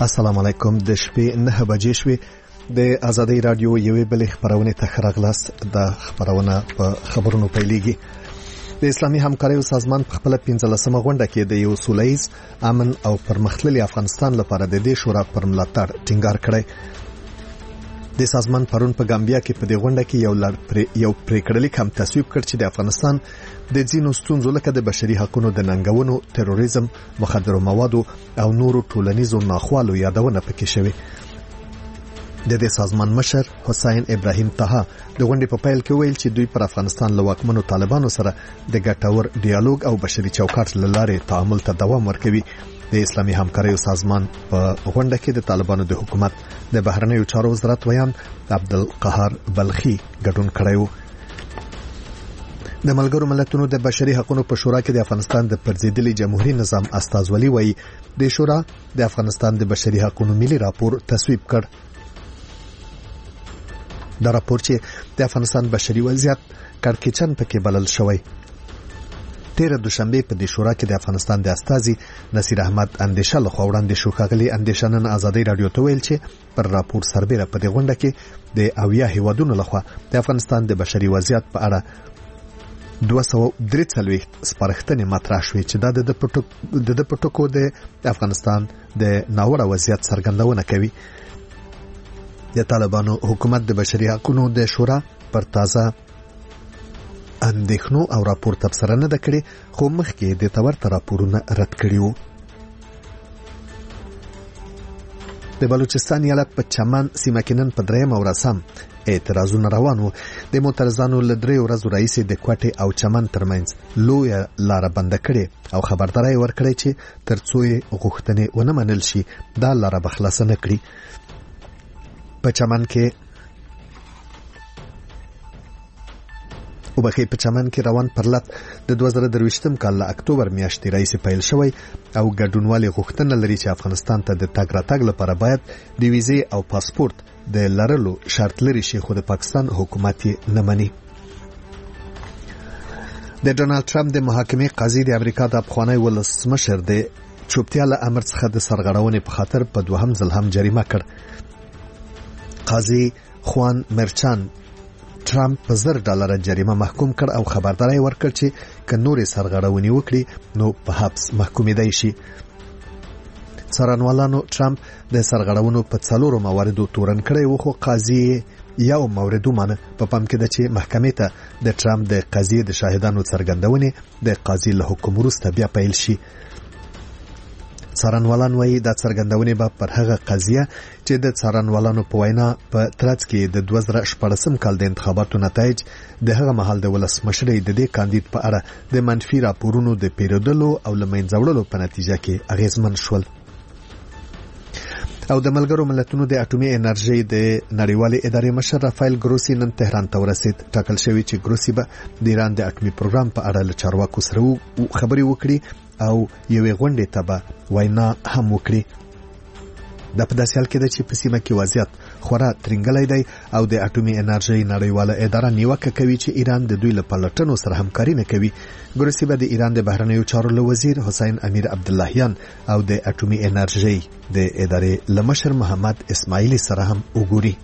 السلام علیکم. د شپې 9 بجې شوې. د آزادۍ رادیو یوې بلې خبرونه ته راغلاست. د خبرونه په خبرونو پیلېږي. د اسلامي همکاریو سازمان په خپل 15مه غونډه کې د یو سولهییز امن او پرمختللي افغانستان لپاره د دې شورا پر ملاتړ ټینګار کړی. د سازمان پرون په ګامبیا کې په دې غونډه کې یو پریکړلیک هم تصویب کړ چې د افغانستان د ځینو ستونزو لکه د بشري حقوقو د ننګونو، تروریزم، مخدرو موادو او نورو ټولنیزو ناخوالو یادونه پکې شوې. د دې سازمان مشر حسین ابراهیم طه د غونډې په پیل کې ویل چې دوی پر افغانستان له واکمنو طالبانو سره د ګټور ډیالوګ او بشري چوکاټ له لارې تعامل ته دوام ورکوي. د اسلامي همکاریو سازمان په غونډه کې د طالبانو د حکومت د بهرنیو چارو وزارت ویان عبدالقهار بلخي ګډون کړی و. د ملګرو ملتونو د بشري حقوقو په شورا کې د افغانستان د پرځېدلي جمهوریت نظام استازولي وایي د شورا د افغانستان د بشري حقوقو ملي راپور تصویب کړ. دا راپور چې د افغانستان بشري وضعیت کړکېچن پکې بلل شوی. 13 دوشنبه په دې شورا کې د افغانستان د استازي نصیر احمد اندیشه له خوا وړاندې شو. ښاغلي اندیشه نن آزادۍ رادیو ته ویل چې پر راپور سربېره په دې غونډه کې د 80 هیوادونو لخوا د افغانستان د بشري وضعیت په اړه 243 سپارښتنې مطرح شوې چې دا د پټکو د افغانستان د ناوړه وضعیت څرګندونه کوي. د طالبانو حکومت د بشري حقوقو د شورا پر تازه اندېښنو او راپور تبصره نه کړي، خو مخکې د تورته راپورونه رد کړي وو. د بلوچستان ایالت په چمن سیمه کې نن په 3 ورځ هم اعتراضونه روان وو. د معترضانو له 3 ورځو راهیسې د کوټې او چمن ترمنځ لویه لاره بنده کړې او خبرداري ورکړې چې ترڅو یې غوښتنې ونه منل شي دا لاره به خلاص نه کړي. په چمن کې روان پرلط د 2023 کال له اکتوبر میاشتې راهیسې پیل شوی او ګډونوالي غوښتنه لري چې افغانستان ته د تګ راتګ لپاره باید د ویزې او پاسپورت د لرلو شرط لري شي، خو د پاکستان حکومت یې نه مني. د ډونالد ټرمپ د محاکمې قاضي د امریکا د افغاني ولسمشر د چوپتیا له امر څخه د سرغړونې په خاطر په 2م ځل هم جریمه کړ. قاضي خوان مرچان ټرمپ په $1000 جریمه محکوم کړ او خبرداري ورکړ چې که نورې سرغړونې وکړي نو په حبس محکومېدای شي. څارنوالانو ټرمپ د سرغړونو په 4 مواردو تورن کړی و، خو قاضي یو مورد ومانه. په پام کې ده چې محکمې ته د ټرمپ د قضیې د شاهدانو څرګندونې د قاضي له حکم وروسته بیا پیل شي. څارنوالان وایي دا څرګندونې به پر هغه قضیه چې د څارنوالانو په وینا په ترڅ کې د 2014 کال د انتخاباتو نتایج د هغه مهال د ولسمشرۍ د دې کاندید په اړه د منفي راپورونو د پیرودلو او لمنځه وړلو په نتیجه کې اغیزمن شول. او د ملګرو ملتونو د اټومي انرژي د نړیوالې ادارې مشر رافایل ګروسی نن تهران ته ورسید. ټاکل شوی چې ګروسی به د ایران د اټومي پروګرام په اړه له چارواکو سره خبرې وکړي او یوې غونډې ته به وینا هم وکړي. دا په داسې حال کې ده چې په سیمه کې وضعیت خورا ترنګلی دی او د اټومي انرژي نړیواله اداره نیوکه کوي چې ایران د دوی له پلټنو سره همکاري نه کوي. ګروسی به د ایران د بهرنیو چارو له وزیر حسین امیر عبداللهیان او د اټومي انرژي د ادارې له مشر محمد اسماعیلی سره هم وګوري.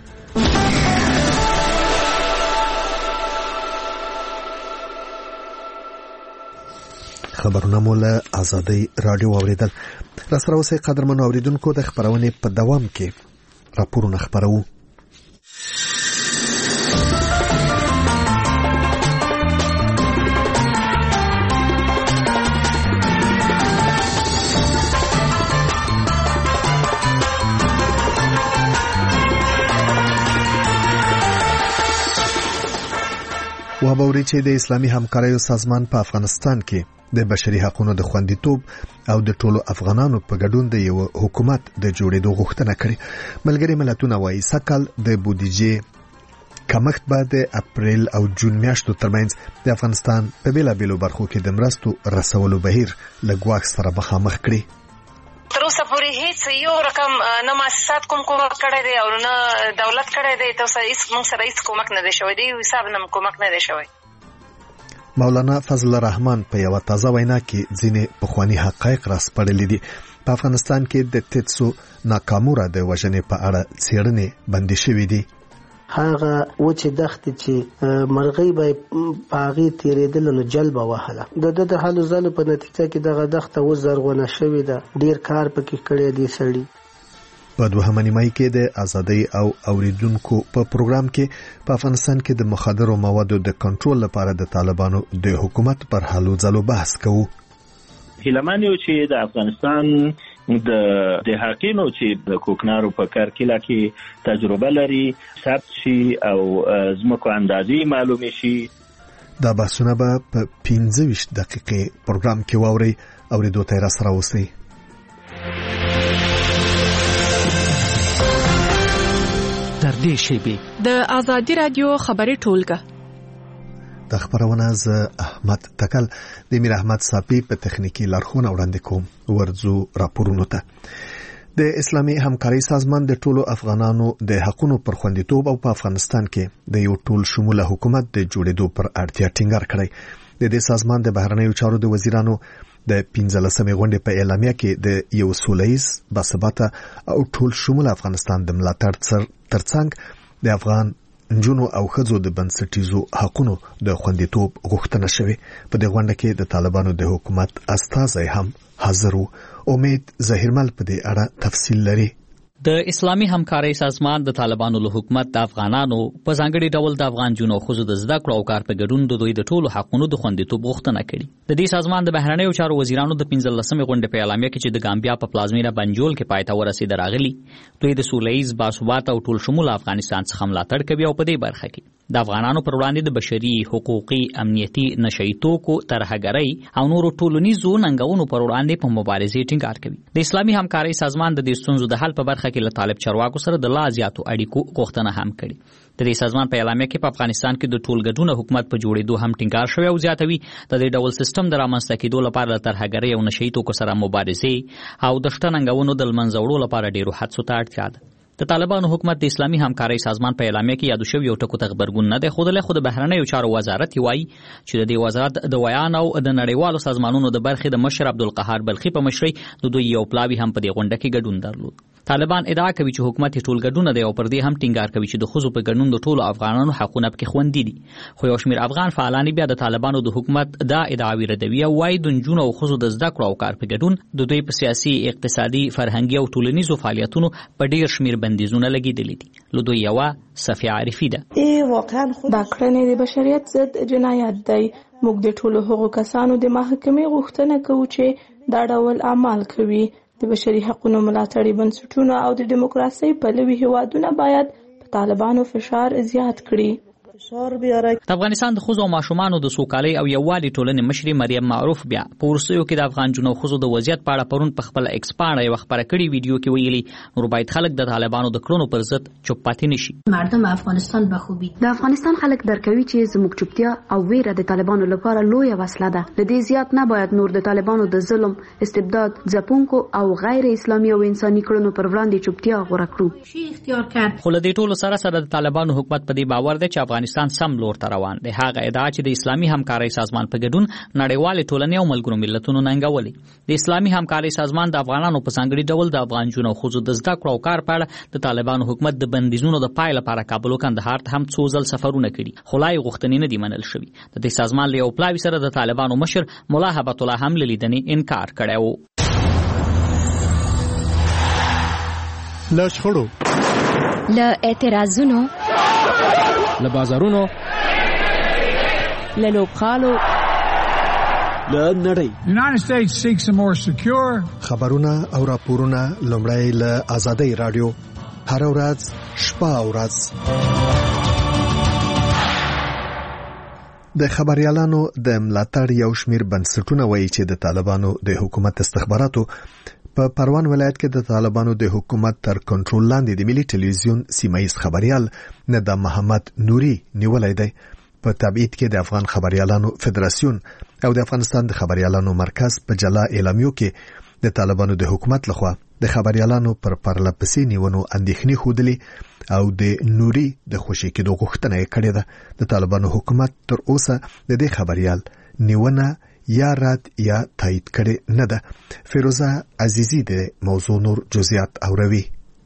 خبرونه مو له آزادۍ رادیو اوریدل. را سره اوسئ قدرمنو اوریدونکو، د خبرونې په دوام کې راپورونه خبرو. وابوري چې د اسلامي همکاریو سازمان په افغانستان کې د بشري حقوقو د خوندیتوب او د ټولو افغانانو په ګډون د یو حکومت د جوړېدو غوښتنه کړې. ملګري ملتونه وایي سکل د بودیجې کمښت به د اپریل او جون میاشتو ترمنځ د افغانستان په بیلابیلو برخو کې د مرستو رسولو بهیر له ګواښ سره مخامخ کړي. تر اوسه پورې هیڅ یو رقم نه مؤسسات کومک کړی دی او نه دولت کړی دی. تر اوسه هیڅ موږ سره هیڅ کومک نه دی شوی دی، حساب نه کومک نه دی شوی. مولانا فضل الرحمن په یو تازه وینا کې ځینې پخوانی حقایق راسپړلې دي. په افغانستان کې د تیتسو ناکاموره د وژنې په اړه څېړنې بندي شوې دي. هغه وچه دښت چې مرغۍ به پاغي تیرېدل نو جلبه وهله د حالو زلو په نتیجه کې دغه دښت و زرغونه شوې ده. ډیر کار پکې کړی دی سړي. په دوهمه نیمایي کې د ازادۍ او اوریدونکو په پروګرام کې په افغانستان کې د مخدرو موادو د کنټرول لپاره د طالبانو د حکومت پر حالو ځلو بحث کوو. هیلمن یو چې د افغانستان د حقینو چې د کوکنارو په کارکله کې تجربه لري ثبت شي او زموږ اندازې معلوم شي. دا بحثونه به په 15 دقیقې پروګرام کې واوري او د دوه تیر سره اوسئ. در دې شیبه د ازادي رادیو خبري ټولګه د خبرونه ز احمد تکل د میر احمد صافي په تخنیکی لارښوونه وړاندې کوم. ورځو راپورونو ته. د اسلامي همکاري سازمان د ټولو افغانانو د حقوقو پر خوندیتوب او په افغانستان کې د یو ټول شموله حکومت د جوړېدو پر اړتیا ټینګار کړی. د دې سازمان د بهرنیو چارو د وزیرانو د 15مې غونډې په اعلامیه کې د یو سولهییز باثباته او ټول شموله افغانستان د ملاتړ ترڅنګ د افغان نجونو او ښځو د بنسټیزو حقوقو د خوندیتوب غوښتنه شوې. په دې غونډه کې د طالبانو د حکومت استازي هم حاضر وو. امید ظاهرمل په دې اړه تفصیل لري. د اسلامي همکاري سازمان د طالبانو له حکومت د افغانانو په ځانګړي ډول د افغان جنو خو د زده کړو او کار په ګډون د دوی د ټولو حقوقو د خوندیتوب غوښتنه کړې. د دې سازمان د بهرنیو چارو وزیرانو د 15مې غونډې په اعلامیه کې چې د ګامبیا په پلازمینه بنجول کې پای ته ورسېد راغلي، دوی د سولهییز باثباته او ټول شموله افغانستان څخه ملاتړ کوي او په دې برخه کې د افغانانو پر وړاندې د بشري حقوقي امنیتي نشئی توکو ترهګرۍ او نورو ټولنیزو ننګونو پر وړاندې په مبارزې ټینګار کوي. د اسلامي همکاري سازمان د دې ستونزو د حل په برخه کې له طالب چارواکو سره د لا زیاتو اړیکو غوښتنه هم کړې. د دې سازمان په اعلامیه کې په افغانستان کې د ټولګډونه حکومت په جوړېدو هم ټینګار شوی او زیاتوي د دې ډول سیستم د رامنځته کېدو لپاره د ترهګرۍ او نشئی توکو سره مبارزې او د شته ننګونو د له منځه وړلو لپاره ډېرو هڅو ته اړتیا ده. د طالبانو حکومت د اسلامي همکاري سازمان په اعلامیه کې یادو شوی یو ټکو ته خبرګون نه دی ښودلی، خو د بهرنیو چارو وزارت وایي چې د دې وزارت د ویان او د نړیوالو سازمانونو د برخې د مشر عبدالقهار بلخي په مشرۍ د دوی یو پلاوي هم په دې غونډه کې ګډون درلود. طالبان ادعا کوي چې حکومت ټول ګډون دی او پر دې هم ټینګار کوي چې د ښځو په ګډون د ټولو افغانانو حقونه پکې خوندي دي. خو یو شمېر افغان فعالان بیا د طالبانو د حکومت دا ادعاوې ردوي او وایي د نجونو او ښځو د زده کړو او کار په ګډون د دوی په سیاسي، اقتصادي، فرهنګي او ټولنیزو فعالیتونو په ډېر شمېر بندیزونه لګېدلي دي. له دوی یوه صفیه عارفي ده. واقعا دا کړنې د بشریت ضد جنایت دی. موږ د ټولو هغو کسانو د محاکمې غوښتنه کوو چې دا ډول اعمال کوي. د بشري حقوقو ملاتړي بنسټونه او د دیموکراسۍ پلوي هیوادونه باید په طالبانو فشار زیات کړي. د افغانستان د ښځو او ماشومانو د سوکالۍ او یووالي ټولنې مشرې مریم معروف بیا په وروستیو کې د افغان جنو ښځو د وضعیت په اړه پرون په خپله ایکس پاڼه یوه خپره کړې ویډیو کې ویلي نور باید خلک د طالبانو د کړنو پر ضد چوپ پاتې نشي. مردم افغانستان به خوبي د افغانستان خلک درک کوي چې زموږ چوپتیا او ویره د طالبانو لپاره لویه وسله ده. له دې زیات نه باید نور د طالبانو د ظلم، استبداد، ځپونکو او غیر اسلامي او انساني کړنو پر وړاندې چوپتیا غوره کړو. شي اختیار کړ. خو له دې ټولو سره د طالبانو حکومت په دې باور دی چې افغانستان سم لور ته روان دی. هغه ادعا چې د اسلامي همکاري سازمان په ګډون نړیوالې ټولنې او ملګرو ملتونو ننګولې. د اسلامي همکاري سازمان د افغانانو په ځانګړي ډول د افغان جنو او ښځو د زده کړو او کار په اړه د طالبانو حکومت د بندیزونو د پای لپاره کابل او کندهار ته هم څو ځل سفرونه کړي، خو لا یې غوښتنې نه دي منل شوي. د دې سازمان له یو پلاوي سره د طالبانو مشر ملا هبت الله هم له لیدنې انکار کړی و. له شخړو، له اعتراضونو، له بازارونو، له لوبغالو، له نړۍ. United States seeks a more secure. خبرونه او راپورونه لومړی له ازادۍ رادیو هر ورځ شپه او ورځ. د خبريالانو د ملاتړ یو شمېر بنسټونه وایي چې د طالبانو د حکومت استخباراتو په پروان ولایت کې د طالبانو د حکومت تر کنټرول لاندې د ملي ټلویزیون سیمایي خبريال ندا محمد نوري نیولای دی. په تبعید کې د افغان خبريالانو فدراسیون او د افغانستان د خبريالانو مرکز په جلا اعلامیو کې د طالبانو د حکومت لخوا د خبريالانو پر پرلپسې نیونو اندېښنې ښودلې او د نوري د خوشي کېدو غوښتنه یې کړې ده. د طالبانو حکومت تر اوسه د دې خبريال نیونه یا رد یا تایید کړي نه ده. فیروزه عزیزی د موضوع نور جزئیات اوروي.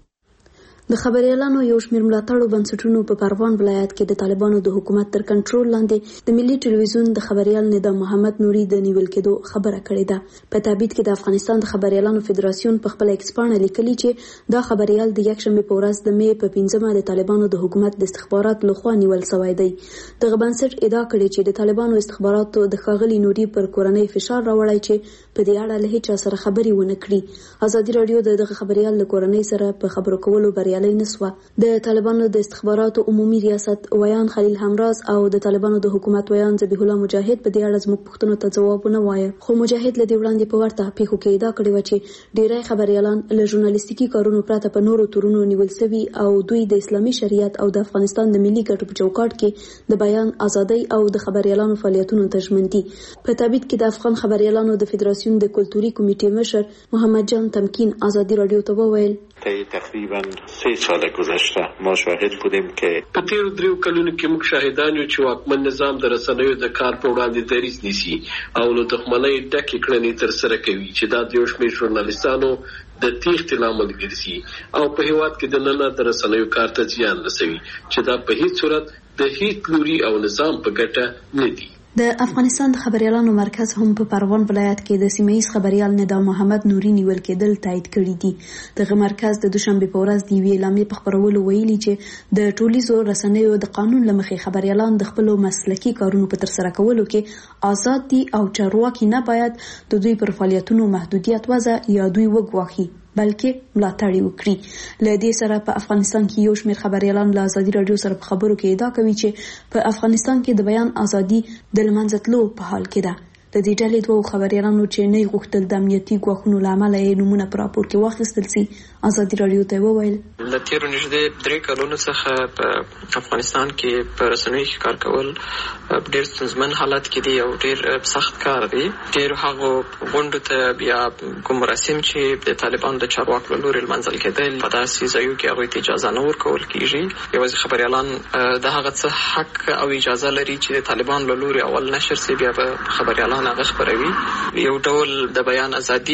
د خبريالانو یو شمېر ملاتړو بنسټونو په پروان ولایت کې د طالبانو د حکومت تر کنټرول لاندې د ملي ټلویزیون د خبريال نظام محمد نوري د نیول کېدو خبره کړې ده. په تابعید کې د افغانستان د خبريالانو فدراسیون په خپل ایکسپانه لیکلي چې دا خبريال د یکشنبه په ورځ د مې په 15مه د طالبانو د حکومت د استخباراتو لخوا نیول شوی دی. دغه بنسټ ادعا کړې چې د طالبانو استخباراتو د ښاغلي نوري پر کورنۍ فشار راوړی چې په دې اړه له هیڅ سره خبري ونه کړي. ازادي رادیو دغه خبريال له کورنۍ سره په خبرو کولو بریالي نسوه. د طالبانو د استخباراتو عمومي ریاست ویان خلیل همراز او د طالبانو د حکومت ویان ذبیح الله مجاهد په دې اړه زموږ پوښتنو ته ځواب نه وایي. خو مجاهد له دې وړاندې په ورته پیښو کې ادعا کړې و چې ډیری خبريالان له ژورنالیستیکي کارونو پرته په نورو تورونو نیول شوي او دوی د اسلامي شریعت او د افغانستان د ملي ګټو په چوکاټ کې د بیان ازادۍ او د خبريالانو فعالیتونو ته ژمن دي. په تابعید کې د افغان خبريالانو د فدراسیون د کلتوري کمیټې مشر محمد جان تمکین ازادي رادیو ته وویل تقریبا 3 سال گذشته ما شاهد بودیم که په تیرو 3 کلونو کې موږ شاهدان یو چې واکمن نظام د رسنیو د کار په وړاندې دریځ نیسي او له دښمنۍ ډکې کړنې ترسره کوي چې دا د یو شمېر ژورنالیستانو د تیښتې لامل ګرځي او په هیواد کې د نن د رسنیو کار ته زیان رسوي چې دا په هیڅ صورت د هیڅ لوري او نظام په ګټه نه دي. د افغانستان د خبريالانو مرکز هم په پروان ولایت کې د سیمه ایز خبريال نظام محمد نوري نیول کېدل تایید کړی دي. دغه مرکز د دوشنبه په ورځ د یوې اعلامیې په خبرولو ویلي چې د ټولیزو رسنیو د قانون له مخې خبريالان د خپل مسلکي کارونو په ترسره کولو کې آزاد دي او چارواکي نه باید د دوی پر فعالیتونو محدودیت وضع یا دوی وګواخي بلکې ملاتړ وکړي. له دې سره په افغانستان کې یو شمېر خبريالان له ازادي رادیو سره په خبرو کې ادعا کوي چې په افغانستان کې د بیان ازادي د لمنځه تلو په حال کې ده. د دې ډلې دوه خبريالانو چې نه غوښتل د امنیتي ګواښونو له امله یې نمونه پر راپور کې واخیستل سي ازادي رادیو ته وویل له تیرو نږدې 3 کلونو څخه په افغانستان کې په رسنیو کې کار کول ډېر ستونزمن حالت کې دی او ډېر سخت کار دی. ډېر هغه غونډو ته بیا کوم مراسم چې د طالبانو د چارواکو له لوري لمنځل کېدل په داسې ځایو کې هغوی ته اجازه نه ورکول کېږي. یوازې خبريالان د هغه څه حق او اجازه لري چې د طالبانو له لوري اول نشر سي بیا به خبريالان هغه خبروي. یو ډول د بیان ازادي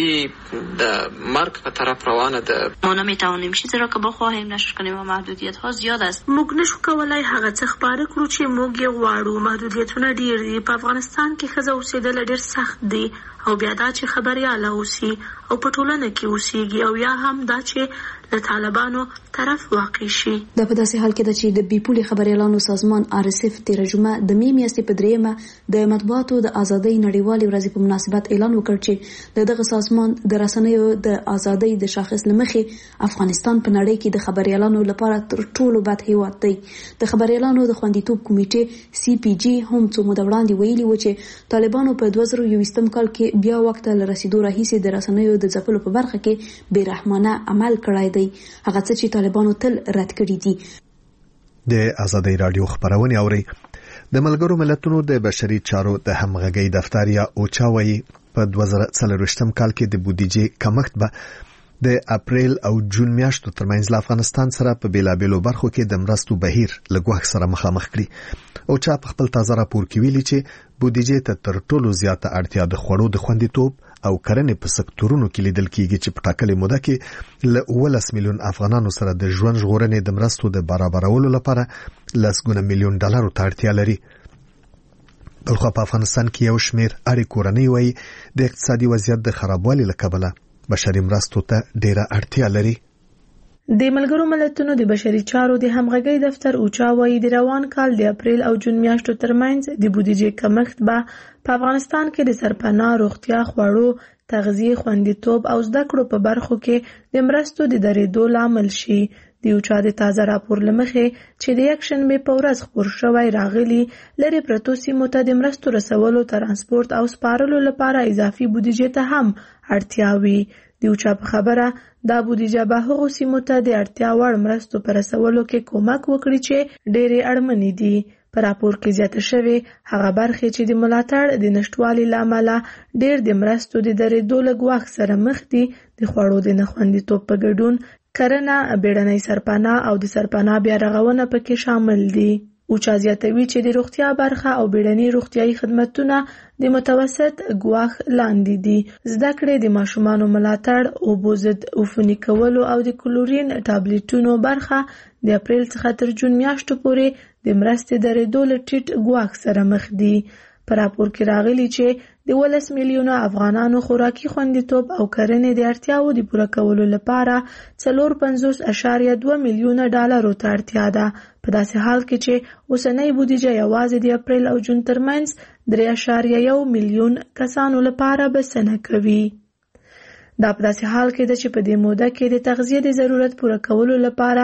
د مرگ په طرف روانه ده. ما نمیتوانیم چیزی را که بخواهیم نشر کنیم و محدودیت ها زیاد است. موږ نشو کولای هغه څه خبره کړو چې موږ یې غواړو. محدودیتونه ډیر دي. په افغانستان کې ښځه اوسېدل ډیر سخت دي او بیا دا چې خبرياله اوسي او په ټولنه کې اوسيږي او یا هم دا چې له طالبانو طرف واقع شي. دا په داسې حال کې ده چې د بیپولي خبريالانو سازمان RSF تیر جمعه د مې میاشتې په 3مه د مطبوعاتو د ازادۍ نړیوالې ورځې په مناسبت اعلان وکړ چې دغه سازمان د رسنیو د ازادۍ د شاخص لمخې افغانستان په نړۍ کې د خبريالانو لپاره تر ټولو بد هیواد دی. د خبريالانو د خوندیتوب کمیټې CPG هم څو موده وړاندې ویلي و چې طالبانو په 2021 کال کې بیا وخت له رسیدو راهیسې د رسنیو د ځپلو په برخه کې بیرحمانه عمل کړی دی. هغه څه چې طالبانو تل رد کړی دي. د ازادي رادیو خبرونه اوري. د ملګرو ملتونو د بشري چارو د همغږي دفتر یا اوچا وایي په 2023 کال کې د بودیجې کمښت به د اپریل او جون میاشتو ترمنځ له افغانستان سره په بیلابیلو برخو کې د مرستو بهیر له ګواښ سره مخامخ کړي. اوچا په خپل تازه راپور کې ویلي چې بودیجې ته تر ټولو زیاته اړتیا د خوړو د خوندیتوب او کرنې په سکتورونو کې لیدل کېږي چې په ټاکلې موده کې له 19 میلیون افغانانو سره د ژوند ژغورنې د مرستو د برابرولو لپاره $100 میلیون ته اړتیا لري. بلخو په افغانستان کې یو شمېر اړې کورنۍ وایي د اقتصادي وضعیت د خرابوالي له کبله بشري مرستو ته ډېره اړتیا لري. د ملګرو ملتونو د بشري چارو د همغږي دفتر اوچا وایي د روان کال د اپریل او جون میاشتو ترمنځ د بودیجې کمښت به په افغانستان کې د سرپناه، روغتیا، خوړو، تغذیه، خوندیتوب او زده کړو په برخو کې د مرستو د درېدو لامل شي. د اوچا د تازه راپور له مخې چې د یکشنبه په ورځ خپور شوی راغلي لري پرتو سیمو ته د مرستو رسولو، ترانسپورت او سپارلو لپاره اضافي بودیجې ته هم اړتیا وي. د اوچا په خبره دا بودیجه به هغو سیمو ته د اړتیا وړ مرستو په رسولو کې کومک وکړي چې ډېرې اړمنې دي. په راپور کې زیاته شوې هغه برخې چې د ملاتړ د نشټوالي له امله ډېر د مرستو د درېدو له ګواښ سره مخ دي د خوړو د نه خوندیتوب په ګډون کرنه، بیړنۍ سرپناه او د سرپناه بیا رغونه پکې شامل دي. اوچا زیاتوي چې د روغتیا برخه او بیړني روغتیايي خدمتونه د متوسط ګواښ لاندې دي. زده کړې د ماشومانو ملاتړ، اوبو ضد عفوني کولو او د کلورین ټابلیټونو برخه د اپریل څخه تر جون میاشتو پورې د مرستې درېدو له ټیټ ګواښ سره مخ دي. په راپور کې راغلي چې د 12 میلیونه افغانانو خوراکي خوندیتوب او کرنې د اړتیاو د پوره کولو لپاره 450.2 میلیونه ډالرو ته اړتیا ده، په داسې حال کې چې اوسنۍ بودیجه یوازې د اپریل او جون ترمنځ 3.1 میلیون کسانو لپاره بسنه کوي. دا په داسې حال کې ده چې په دې موده کې د تغذیې د ضرورت پوره کولو لپاره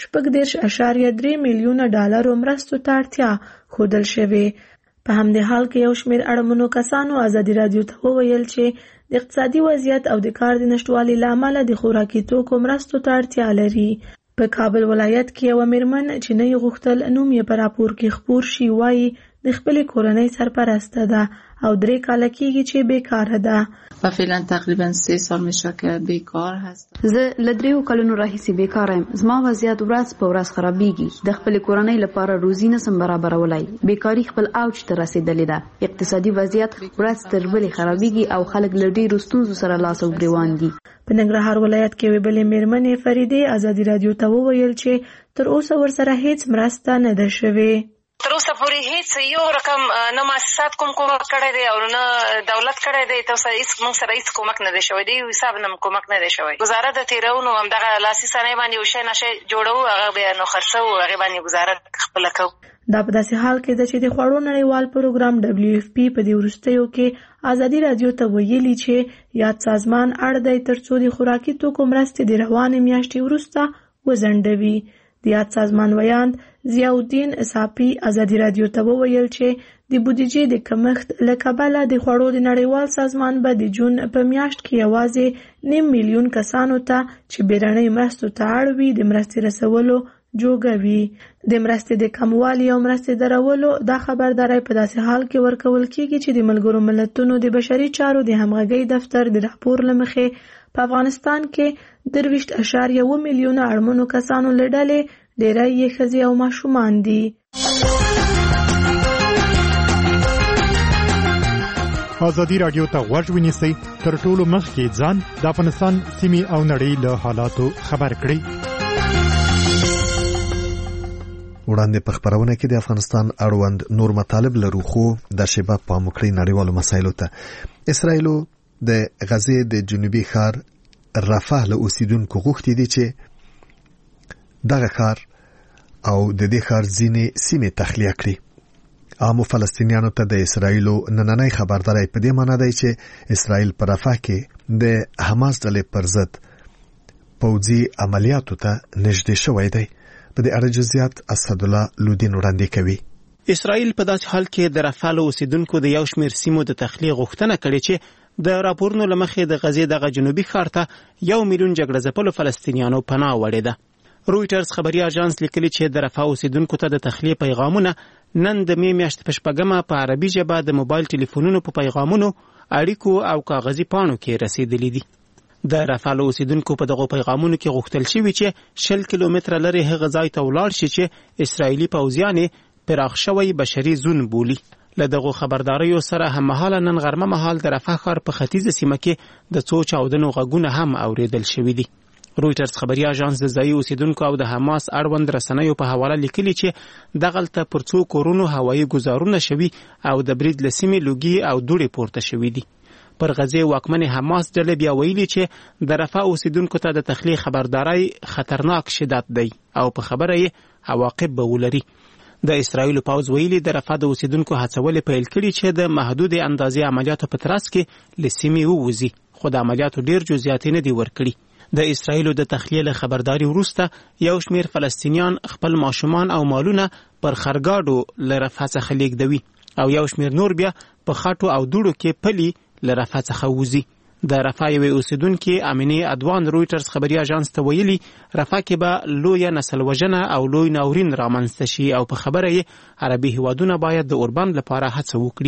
14.3 میلیونه ډالرو مرستو ته اړتیا ښودل شوې. په همدې حال کې یو شمېر اړمنو کسانو ازادي راډیو ته وویل چې د اقتصادي وضعیت او د کار د نشټوالي له امله د خوراکي توکو مرستو ته اړتیا لري. په کابل ولایت کې یوه مېرمن چې نه یې غوښتل نوم یې په راپور کې خپور شي وایي د خپلې کورنۍ سرپرسته ده او 3 کاله کېږي چې بیکاره ده. و فعلا تقریبا 3 سال میشه که بیکار هستم. زه له 3 کلونو راهیسې بیکاره یم. زما وضعیت ورځ په ورځ خرابېږي. د خپلې کورنۍ لپاره روزي نسم برابرولای. بیکاري خپل اوج ته رسېدلې ده. اقتصادي وضعیت ورځ تر بلې خرابېږي او خلک له ډېرو ستونزو سره لاس او ګریوان دي. په ننګرهار ولایت کې بلې مېرمنې فریدې ازادي راډیو ته وویل چې تر اوسه ورسره هیڅ مرسته نه ده شوې. تر اوسه پورې هیڅ یو رقم نه مؤسسات کوم کومک کړی دی او نه دولت کړی دی. تر اوسه هیڅ موږ سره هیڅ کومک نه دی شوی دی، حساب نه کومک نه دی شوی. گزاره د تیرو نو همدغه لاسي صنایع باندې یو شی نشي جوړو، هغه بیا نو خرڅو، هغه باندې گزاره خپل کوو. دا په داسې حال کې ده چې د خوړو نړیوال پروګرام WFP په دې وروستیو کې ازادي راډیو ته ویلي چې یاد سازمان اړ دی ترڅو د خوراکي توکو مرستې د روانې میاشتې وروسته وځنډوي. د یاد سازمان ویاند ضیاءالدین صافي ازادي راډیو ته وویل چې د بودیجې د کمښت له کبله د خوړو د نړیوال سازمان به د جون په میاشت کې یوازې 9 میلیون کسانو ته چې بیړنۍ مرستو ته اړ وي د مرستې رسولو جوګوي. د مرستې د کموالي او مرستې درولو دا خبرداری په داسې حال کې ورکول کیږي چې د ملګرو ملتونو د بشري چارو د همغږۍ دفتر د راپور له مخې په افغانستان کې 23.1 میلیونه اړمنو کسانو له ډلې ډېری یې ښځې او ماشومان دي. ازادي راډیو ته غوږ ونیسئ، تر ټولو مخکې ځان د افغانستان سیمې او نړۍ له حالاتو خبر کړئ. وړاندې په خبرونه کې د افغانستان اړوند نور مطالب لرو، خو د شیبه پام وکړئ نړیوالو مسایلو ته. اسرائیلو د غزې د جنوبي ښار رفح له اوسیدونکو غوښتي دي چې دغه ښار او د دې ښار ځینې سیمې تخلیه کړي. عامو فلسطینیانو ته د اسرائیلو نننۍ خبرداری په دې معنی دی چې اسرائیل په رفح کې د حماس ډلې پر ضد پوځي عملیاتو ته نږدې شوی دی. په دې اړه جزئیات اسدالله لودین وړاندې کوي. اسرائیل په داسې حال کې د رفح له اوسیدونکو د یو شمېر سیمو د تخلیه غوښتنه کړې چې د راپورونو له مخې د غزې دغه جنوبي ښار ته 1 میلیون جګړه ځپلو فلسطینیانو پناه وړې ده. رویټرز خبري اژانس لیکلي چې د رفح اوسیدونکو ته د تخلیه پیغامونه نن د می میاشتې په 8 په عربي ژبه د موبایل ټلیفونونو په پیغامونو، اړیکو او کاغذي پاڼو کې رسیدلي دي. د رفح له اوسیدونکو په دغه پیغامونو کې غوښتل شوی چې 60 کیلومتره لرې هغه ځای ته ولاړ شي چې اسرایلی پوځیان پراخ شوی بشري زون بولي. له دغه خبرداریو سره هممهاله نن غرمه مهال د رفح ښار په ختیځه سیمه کې د څو چاودنو غږونه هم اوریدل شوي دي. رویټرز خبري اژانس د ځایي اوسیدونکو او د حماس اړوند رسنیو په حواله لیکلي چې دغلته پر څو کورونو هوایي ګزارونه شوي او د برید له سیمې لوګي او دوړې پورته شوي دي. پر غزې واکمن حماس ډلې بیا ویلي چې د رفح اوسیدونکو ته د تخلیه خبرداري خطرناک شدت دی او په خبره یې عواقب به ولري. د اسرایل پوځ ویلي د رفح د اوسیدونکو هڅول پیل کړي چې د محدود اندازې عملیاتو په ترڅ کې لسیمې ووزي، خو د عملیاتو ډیر جزئیات نه دي ورکړي. د اسرایل د تخلیه له خبرداري وروسته یو شمیر فلسطینیان خپل ماشومان او مالونه پر خرګاډو له رفح څخه لیږدوي او یو شمیر نور بیا په خاطو او دوړو کې پلي له رفح څخه وځي. د رفح یوې اوسیدونکې امینه ادوان رویټرز خبري اژانس ته ویلي رفح کې به لویه نسل وژنه او لوی ناورین رامنځته شي او په خبره یې عربي هیوادونه باید د اوربند لپاره هڅه وکړي.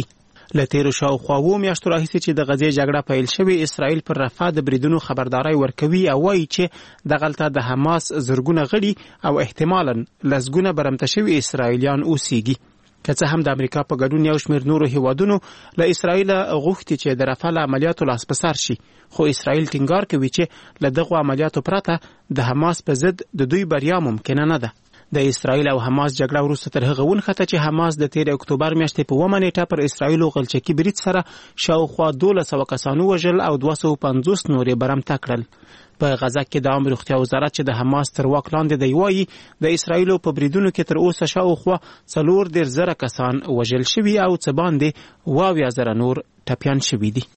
له تیرو شاوخوا 2 میاشتو راهیسې چې د غزې جګړه پیل شوې اسرائیل پر رفح د بریدونو خبرداري ورکوي او وایي چې دغلته د حماس زرګونه غړي او احتمالاً لسګونه برمته شوي اسرائیلیان اوسېږي. که څه هم د امریکا په ګډون یو شمېر نورو هیوادونو له اسرائیل غوښتي چې د رفح له عملیاتو لاس په سر شي، خو اسرائیل ټینګار کوي چې له دغو عملیاتو پرته د حماس په ضد د دوی بریا ممکنه نه ده. د اسرائیل او حماس جګړه وروسته تر هغه ونښته چې حماس د 13 اکتوبر میاشتې په 1 نیټه پر اسرائیل غلچکي برید سره شاوخوا 1200 کسانو وژل او 250 نورې برمته کړل. په غزه کې د عامه روغتیا وزارت چې د حماس تر واک لاندې دی وایي د اسرائیل په بریدونو کې تر اوسه شاوخوا 4,000 کسان وژل شوي او څه باندې 20,000 نور ټپیان شوي دي.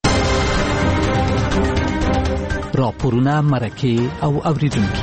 راپورونه مرکه او اوریدونکي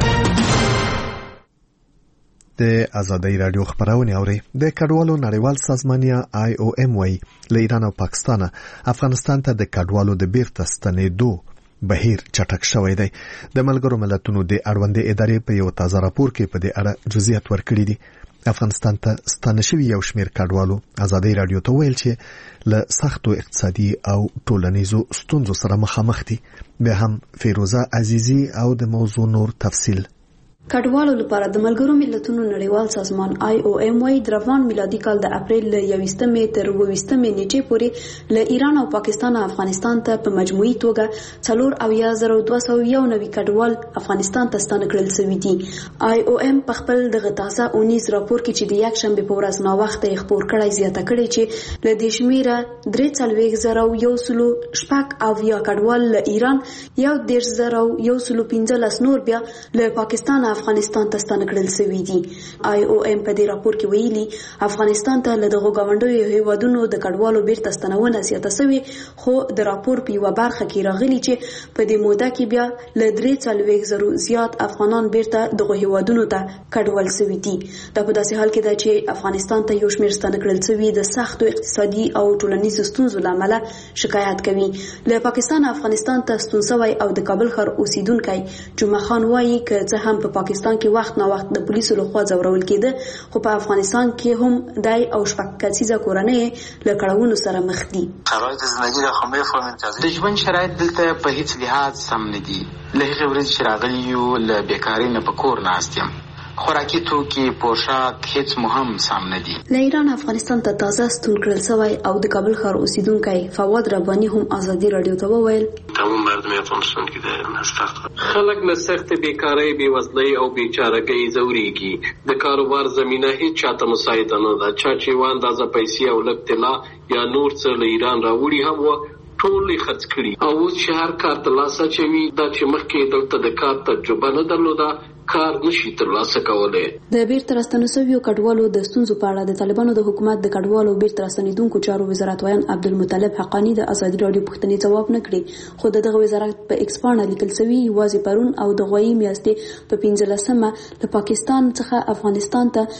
د ازادۍ رادیو خبرونه اوري. د کډوالو نړیوال سازمان یا IOM وايي له ایران او پاکستان افغانستان ته د کډوالو د بیرته ستنېدو بهیر چټک شوی دی. د ملګرو ملتونو د اړوندې ادارې په یو تازه راپور کې په دې اړه جزئیات ورکړي دي. افغانستان ته ستانه شوي یو شمېر کډوالو ازادۍ رادیو ته ویل چې له سختو اقتصادي او ټولنیزو ستونزو سره مخامخ دي. بیا هم فیروزه عزیزی او د موضوع نور تفصیل. کډوالو لپاره د ملګرو ملتونو نړیوال سازمان IOM وايي د روان میلادي کال د اپریل له 21 تر 22 نیټې پورې له ایران او پاکستان افغانستان ته په مجموعي توګه 4,291 کډوال افغانستان ته ستانه کړل شوي دي. IOM په خپل دغه تازه 19 راپور کې چې د یک شنبه په ورځ نا وخت یې خبر کړی زیاته کړی چې له دې شمیره 3,000 کډوال له ایران 1,115 نور بیا له پاکستان افغانستان ته ستانه کړل شوي دي. IOM په دې راپور کې ویلي افغانستان ته له دغو ګاونډیو هیوادونو د کډوالو بیرته ستنونه زیاته شوې، خو د راپور په یوه برخه کې راغلي چې په دې موده کې بیا له 3,000 زیات افغانان بیرته دغو هیوادونو ته کډوال شوي دي. دا په داسې حال کې ده چې افغانستان ته یو شمېر ستانه کړل شوي د سختو اقتصادي او ټولنیزو ستونزو له امله شکایت کوي. له پاکستان افغانستان ته ستون شوی او د کابل ښار اوسیدونکی جمعه خان وایي که څه هم په پاکستان کې وخت نا وخت د پولیسو لخوا ځورول کېده، خو په افغانستان کې هم دای او شپږ کسیزه کورنۍ له کړاوونو سره مخ دي. شرایط زندگی را خو میفهمم د ژوند شرایط دلته په هیڅ لحاظ سم نه دي. له هغې ورځې چې راغلي یو له بیکارۍ نه په کور ناست یم. خوراکي توکي، پوشاک هیڅ مهم سم نه دي. له ایران افغانستان ته تازه ستون کړل شوی او د کابل ښار اوسیدونکی فواد رباني هم ازادي رادیو ته وویل تمام مردم افغانستان کې د سخت خلک له سخت بیکارۍ، بېوزلۍ او بیچارهګۍ ځورېږي. د کاروبار زمینه هیڅ چاته مساعده نه ده. چا چې یوه اندازه پیسې او لږ طلا یا نور څه له ایران راوړي هم وه ټول یې خرڅ کړي. او اوس چې هر کار ترلاسه اچوي، دا چې مخکې دلته د کار تجربه نه درلوده کار نشي ترلاسه کولی. د بیرته راستنو شویو کډوالو د ستونزو په اړه د طالبانو د حکومت د کډوالو بیرته راستنېدونکو چارو وزارت ویان عبدالمطلب حقانی د ازادي رادیو پوښتنې ځواب نه کړي، خو دغه وزارت په ایکس پاڼه لیکل شوي یوازې پرون او د غوایي میاشتې په 15مه له پاکستان څخه افغانستان ته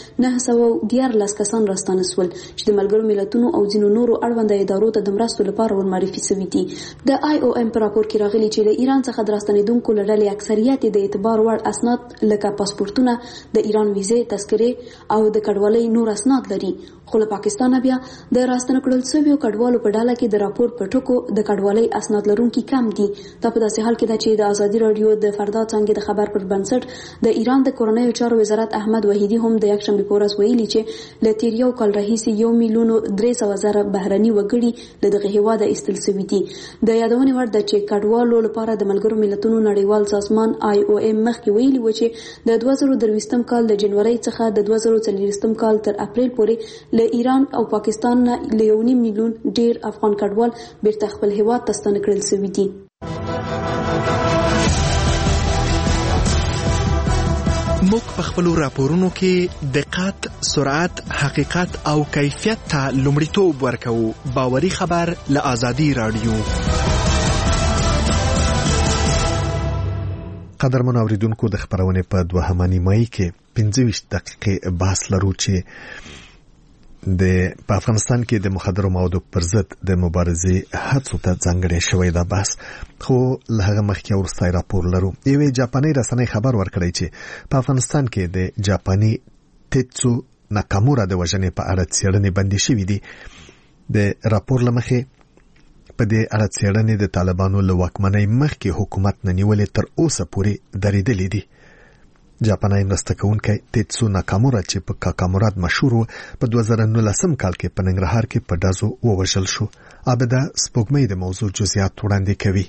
914 کسان راستانه شول چې د ملګرو ملتونو او ځینو نورو اړونده ادارو ته د مرستو لپاره ورمعرفي شوي دي. د IOM په راپور کې راغلي چې له ایران څخه د راستنېدونکو له ډلې اکثریت د اعتبار وړ اسناد لکه پاسپورتونه، د ایران ویزې، تذکرې او د کډوالۍ نور اسناد لري، خو له پاکستان بیا د راستنه کړل شویو کډوالو په ډله کې د راپور په ټکو د کډوالۍ اسناد لرونکي کم دي. دا په داسې حال کې ده چې د ازادي رادیو د فردا څانګې د خبر پر بنسټ د ایران د کورنیو چارو وزارت احمد وحیدی هم د یکشنبه په ورځ ویلي چې له تیر یو کال راهیسې 1,300,000 بهرني وګړي له دغه هیواده ایستل شوي دي. د یادونې وړ ده چې کډوالو لپاره د ملګرو ملتونو نړیوال سازمان IOM مخکې ویلي و چې د 2023 کال د جنوري څخه د 2024 کال تر اپریل پورې له ایران او پاکستان نه له 1.5 میلیون ډیر افغان کډوال بیرته خپل هیواد ته ستانه کړل شوي دي. موږ په خپلو راپورونو کې دقت، سرعت، حقیقت او کیفیت ته لومړیتوب ورکوو. باوري خبر له ازادي رادیو. قدرمن اوریدونکو، د خبرونې په دوهمه نیمایي کې 25 دقیقې بحث لرو چې په افغانستان کې د مخدرو موادو پر ضد د مبارزې هڅو ته ځانګړی شوی دا بحث، خو له هغه مخکې وروستی راپور لرو. یوې جاپاني رسنۍ خبر ورکړی چې په افغانستان کې د جاپاني تیتسو ناکامورا د وژنې په اړه څېړنې بندي شوې دي. د راپور لمخې په دې اړه څېړنې د طالبانو له واکمنۍ مخکې حکومت نه نیولې تر اوسه پورې درېدلې دي. جاپاني مرسته کوونکی تیتسو ناکامورا چې په کاکاموراد مشهور و په 2019 کال کې په ننګرهار کې په ډزو ووژل شو. عابده سپوږمۍ د موضوع جزئیات وړاندې کوي.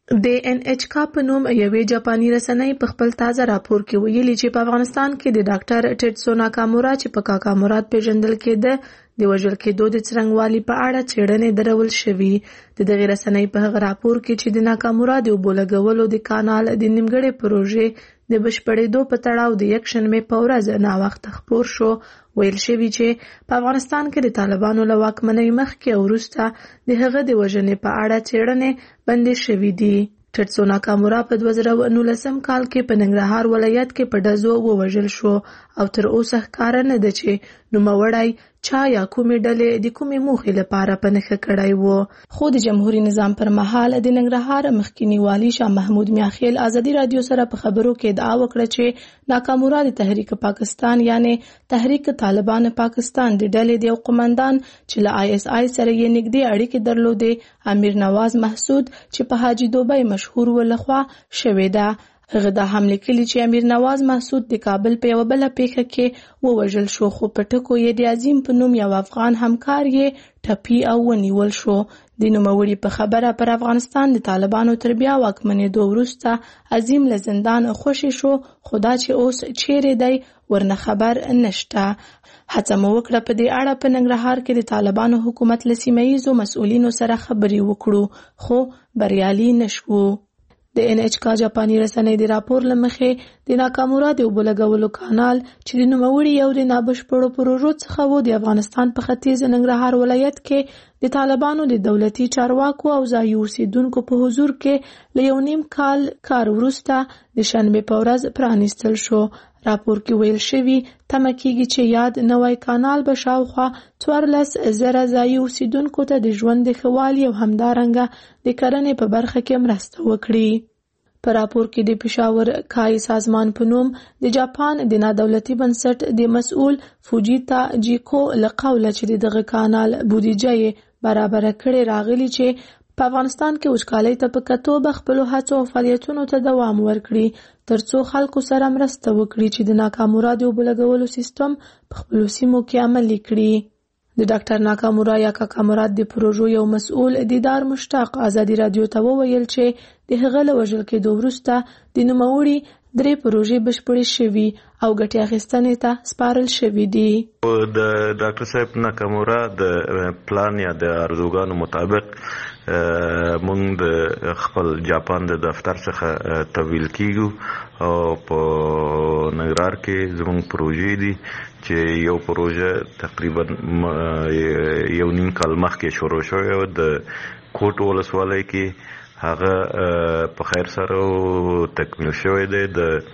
د NHK په نوم یوې جاپاني رسنۍ په خپل تازه راپور کې ویلي چې په افغانستان کې د ډاکټر ټیټسو ناکامورا چې په کاکاموراد پیژندل کېده د وژل کېدو د څرنګوالي په اړه څېړنې درول شوې. د دغه رسنۍ په هغه راپور کې چې د ناکامورا د اوبو لګولو د کانال د نیمګړې پروژې د بشپړېدو په تړاو د یکشنبې په ورځ ناوخته خپور شو، ویل شوي چې په افغانستان کې د طالبانو له واکمنۍ مخکې او وروسته د هغه د وژنې په اړه څېړنې بندې شوې دي. ټیټسو ناکامورا په 2019 کال کې په ننګرهار ولایت کې په ډزو ووژل شو او تر اوسه ښکاره نه ده چې نوموړی چا یا کومې ډلې د کومې موخې لپاره په نښه کړی و. خو د جمهوریت نظام پر مهال د ننګرهار مخکینی والي شاه محمود میاخیل ازادي رادیو سره په خبرو کې ادعا وکړه چې ناکامورا د تحریک پاکستان یعنی تحریک طالبان پاکستان د ډلې د قومندان چې له ISI سره یې نږدې اړیکې درلودې امیر نواز محسود چې په حاجی دوبی مشهور ولخوا شوې ده. هغه دا هم لیکلي چې امیر نواز محسود د کابل په یوه بله پیښه کې ووژل شو، خو په ټکو یې د عظیم په نوم یو افغان همکار یې ټپي او ونیول شو. د نوموړي په خبره پر افغانستان د طالبانو تر بیا واکمنېدو وروسته عظیم له زندان خوشي شو، خو دا چې اوس چیرې دی ورنه خبر نشته. هڅه مو وکړه په دې اړه په ننګرهار کې د طالبانو حکومت له سیمه ییزو مسؤلینو سره خبرې وکړو، خو بریالي نشو. د NHK جاپاني رسنۍ د راپور لمخې د ناکامورا د اوبو لګولو کانال چې د نوموړي یو د نابشپړو پروژو څخه و د افغانستان په ختیځ ننګرهار ولایت کې د طالبانو د دولتي چارواکو او ځایي اوسیدونکو په حضور کې له 1.5 کال کار وروسته د شنبې په ورځ پرانیستل شو. راپور کې ویل شوي تمه کېږي چې یاد نوی کانال به شاوخوا 14,000 ځایي اوسیدونکو ته د ژوند د ښه والي او همدارنګه د کرنې په برخه کې مرسته وکړي. په راپور کې د پېښور کای سازمان په نوم د جاپان د نادولتي بنسټ د مسؤل فوجیتا جیکو له قوله چې دغه کانال بودیجه یې برابره کړې راغلي چې په افغانستان کې وچکالۍ ته په کتو به خپلو هڅو او فعالیتونو ته دوام ورکړي ترڅو خلکو سره مرسته وکړي چې د ناکامورا د اوبو لګولو سیستم په خپلو سیمو کې عملي کړي. د ډاکټر ناکامورا یا کاکاموراد د پروژو یو مسؤل دیدار مشتاق ازادي رادیو ته وویل چې د هغه له وژل کېدو وروسته د نوموړي 3 پروژې بشپړې شوي او ګټې اخیستنې ته سپارل شوي دي. د ډاکټر صاحب ناکامورا د پلان یا د ارزوګانو مطابق مونږ د خپل جاپان د دفتر څخه تحویل کیږو او په ننګرهار کې زموږ پروژې دي چې یو پروژه تقریبا 1.5 کال مخکې شروع شوې و د کوټ ولسوالۍ کې، هغه په خیر سره تکمیل شوی دی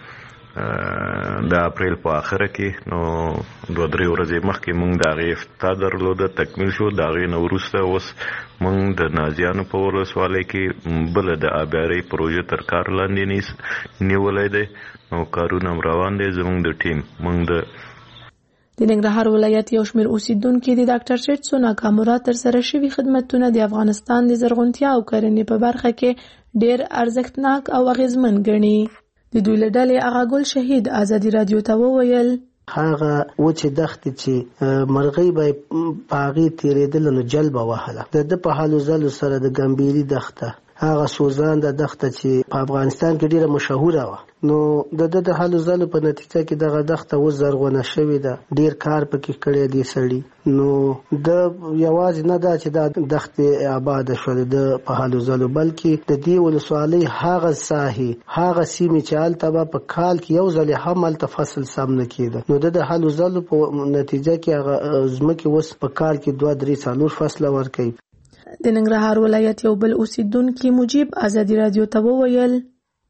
د اپریل په اخره کې. نو 2-3 ورځې مخکې مونږ د هغې افتتاح درلوده، تکمیل شو. د هغې نه وروسته اوس مونږ د نازیانو په ولسوالۍ کې بله د آبیارۍ پروژه تر کار لاندې نیولی دی. نو کارونه هم روان دی. زمونږ د ټیم مونږ د ننګرهار ولایت یو شمېر اوسیدونکي د ډاکټر ټیټسو ناکامورا ترسره شوي خدمتونه د افغانستان د زرغونتیا او کرنې په برخه کې ډېر ارزښتناک او اغېزمن ګڼي. د دوی له ډلې هغه ګل شهید ازادي رادیو ته وویل هغه وچې دښتې چې مرغۍ به په هغې تېرېدله نو جل به وهله. د ده په هلو ځلو سره د ګمبېري دښته، هغه سوزانده دښته چې په افغانستان کې ډیره مشهوره وه، نو د هلو ځلو په نتیجه کې دغه دښته اوس زرغونه شوې ده. ډیر کار پکې کړی دی سړي. نو د یوازې نه ده چې دا دښتې آباده شولې د په هلو ځلو، بلکې د دې ولسوالۍ هغه ساحې، هغه سیمې چې هلته به په کال کې یو ځل هم هلته فصل سم نه کېده، نو د هلو ځلو په نتیجه کې هغه ځمکې اوس په کال کې 2-3-4 فصله ورکوي. د ننګرهار ولایت یو بل اوسیدونکي مجیب ازادي رادیو ته وویل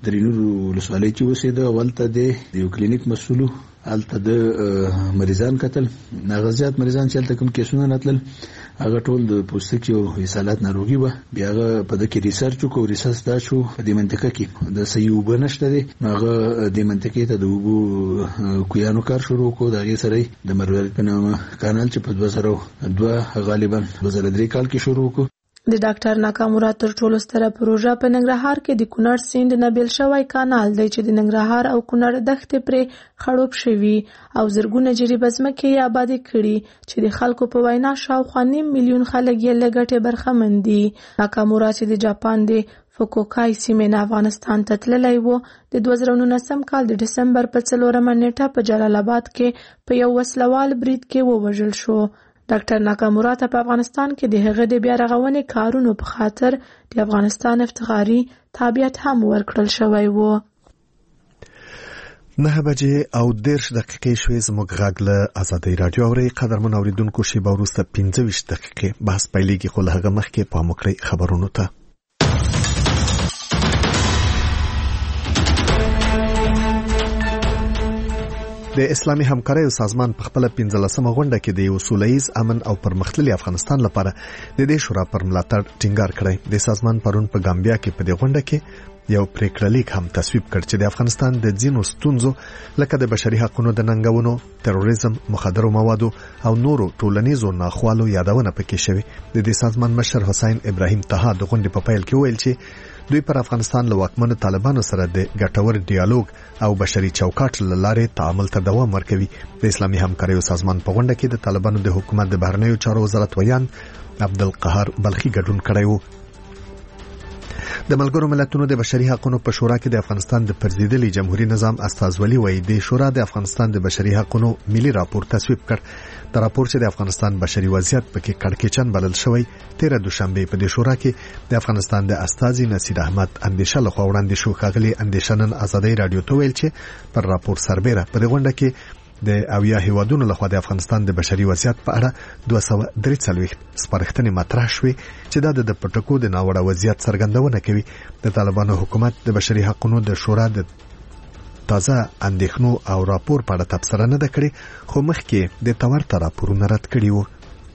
درینور ولسوالۍ چې اوسېده ولته د یو کلینیک مسؤل الته د مریضان کتل ناغزيات مریضان چې الته کوم کیسونه نتل هغه ټول د پوستکي او حسالات ناروغي و بیا هغه په دغه ریسرچ کو ریسرچ دا شو په دې منطقه کې د سيو بنشته دي هغه د منطقې ته د وګو کویانو کار شروع کو دغه سره د مروت په نامه کانال چې په 2002 غالبا 2003 کال کې شروع کو د ډاکټر ناکامورا تر ټولو ستره پروژه په ننګرهار کې د کونړ سیند نه بیل شوی کانال دی چې د ننګرهار او کونړ دښتې پرې خړوب شوي او زرګونه جریبه ځمکې یې آبادې کړي چې د خلکو په وینا شاوخوا 9 میلیون خلک یې له ګټې برخمن دي. ناکامورا چې د جاپان د فوکوکای سیمې نه افغانستان ته تللی و د 2019 کال د ډسمبر په 4 نیټه په جلال آباد کې په یو وسلوال برید کې ووژل شو. ډاکټر ناکامورا ته په افغانستان کې د هغه د بیا رغونې کارونو په خاطر د افغانستان افتخاري تابعیت هم ورکړل شوی و. 9 بجې او 10 دقیقې شوې زموږ غږ له آزادۍ رادیو اوري. قدرمن اوریدونکو شیبه وروسته 15 دقیقې بحث پیلېږي خو له هغه مخکې پام وکړئ خبرونو ته. د اسلامي همکارۍ سازمان په خپل 15مه غونډه کې د یو سولهییز امن او پرمختللي افغانستان لپاره د دې شورا پر ملاتړ ټینګار کړی. د سازمان پرون په ګامبیا کې په دې غونډه کې یو پریکړه لیک هم تصویب کړ چې د افغانستان د ځینو ستونزو لکه د بشري حقوقو د ننګونو، تروریزم، مخدرو موادو او نورو ټولنیزو ناخوالو یادونه پکې شوی. د دې سازمان مشر حسین ابراهیم طه د غونډې په پیل کې ویل چې دوی پر افغانستان له واکمنو طالبانو سره د ګټور ډیالوګ او بشري چوکاټ لاره تعامل ته دوام ورکوي. د اسلامي همکارۍ سازمان په غونډه کې د طالبانو د حکومت د بهرنیو چارو وزارت ویان عبدالقهار بلخي ګډون کړی و. د ملګرو ملتونو د بشري حقوقو په شورا کې د افغانستان د پرزیدلي جمهوریت نظام استازولي وایي د شورا د افغانستان د بشري حقوقو ملي راپور تصویب کړ. د راپور چې د افغانستان بشري وضعیت پکې کړکېچن بلل شوی 13 دوشنبه په د شورا کې د افغانستان د استازي نصیر احمد اندیشه لخوا وړاندې شو. ښاغلي اندیشه نن آزادۍ رادیو ته ویل چې پر راپور سربېره په دې غونډه کې د اویا هیوادونو لخوا د افغانستان د بشري وضعیت په اړه 243 سپارښتنې مطرح شوې چې دا د پټکو د ناوړه وضعیت څرګندونه کوي. د طالبانو حکومت د بشري حقوقو د شورا د تازه اندېښنو او راپور په اړه تبصره نه ده کړې خو مخکې د تورته راپورونه رد کړي وو.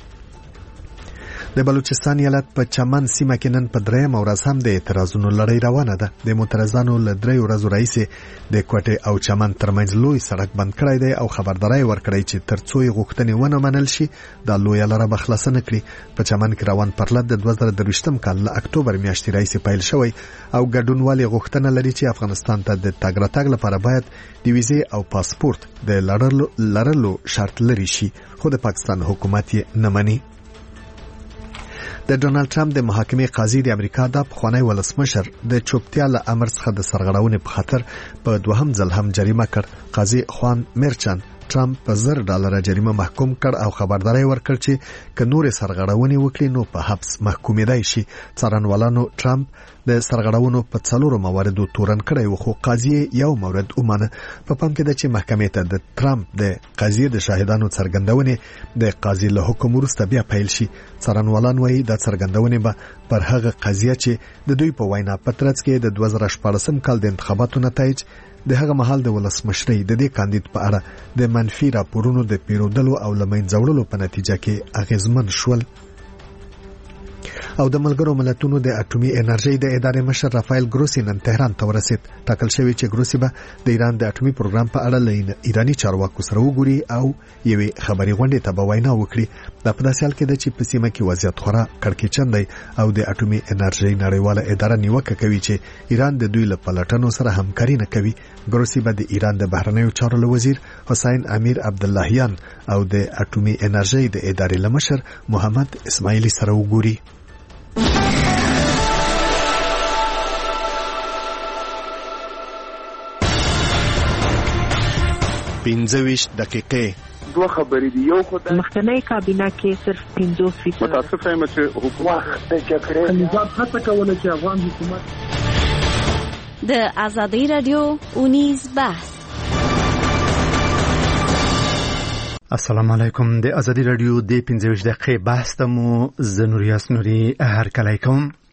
د بلوچستان ایالت په چمن سیمه کې نن په 3 ورځ هم د اعتراضونو لړۍ روانه ده. د معترضانو له 3 ورځو راهیسې د کوټې او چمن ترمنځ لوی سړک بند کړی دی او خبرداري ورکړی چې ترڅو یې غوښتنې ونه منل شي دا لوی لاره به خلاص نه کړي. په چمن کې روان پرلط د 2023 کال له اکتوبر میاشتې راهیسې پیل شوی او ګډونوالي غوښتنه لري چې افغانستان ته د تګ راتګ لپاره باید د ویزې او پاسپورت د لرلو شرط لري شي خو د پاکستان حکومت یې نه مني. د ډونالد ټرمپ د محاکمې قاضي د امریکا د پخوانی ولسمشر د چوپتیا له امر څخه د سرغړونې په خاطر په دوهم ځل هم جریمه کړ. قاضي خوان میرچان ټرمپ په $1,000 جریمه محکوم کړ او خبرداري ورکړ چې که نور سرغړونې وکړي نو په حبس محکومېدای شي. څارنوالانو ټرمپ د سرغړونو په 4 مواردو تورن کړی و خو قاضي یو مورد ومانه. په پام کې ده چې محکمې ته د ټرمپ د قضیې د شاهدانو څرګندونې د قاضي له حکم وروسته بیا پیل شي. څارنوالان وایي دا څرګندونې به پر هغه قضیه چې د دوی په وینا په ترڅ کې د 2014 کال د انتخاباتو نتایج د هغه مهال د ولسمشرۍ د دې کاندید په اړه د منفي راپورونو د پیرودلو او لمنځه وړلو په نتیجه کې اغیزمن شول. او د ملګرو ملتونو د اټومي انرژي د ادارې مشر رافایل ګروسی نن تهران ته ورسید. ټاکل شوی چې ګروسی به د ایران د اټومي پروګرام په اړه له ایرانی چارواکو سره وګوري او یوې خبري غونډې ته به وینا وکړي. دا په داسې حال کې ده چې په سیمه کې وضعیت خورا کړکېچن دی او د اټومي انرژي نړیواله اداره نیوکه کوي چې ایران د دوی له پلټنو سره همکاري نه کوي. ګروسی به د ایران د بهرنیو چارو وزیر حسین امیر عبداللهیان او د اټومي انرژي د ادارې لمشر محمد اسماعیلی سره وګوري. 15 دقیقې دوه خبرې دي. یو خو د مخکنی کابینه کې صرف 50% متاسفه یم چې حکومت د جګړې نظام هڅه کوله چې افغان حکومت د آزادۍ رادیو اونیز بحث. السلام علیکم. د آزادۍ رادیو د 15 دقیقې بحث ته مو زنوریاس نوري هر کله کوم.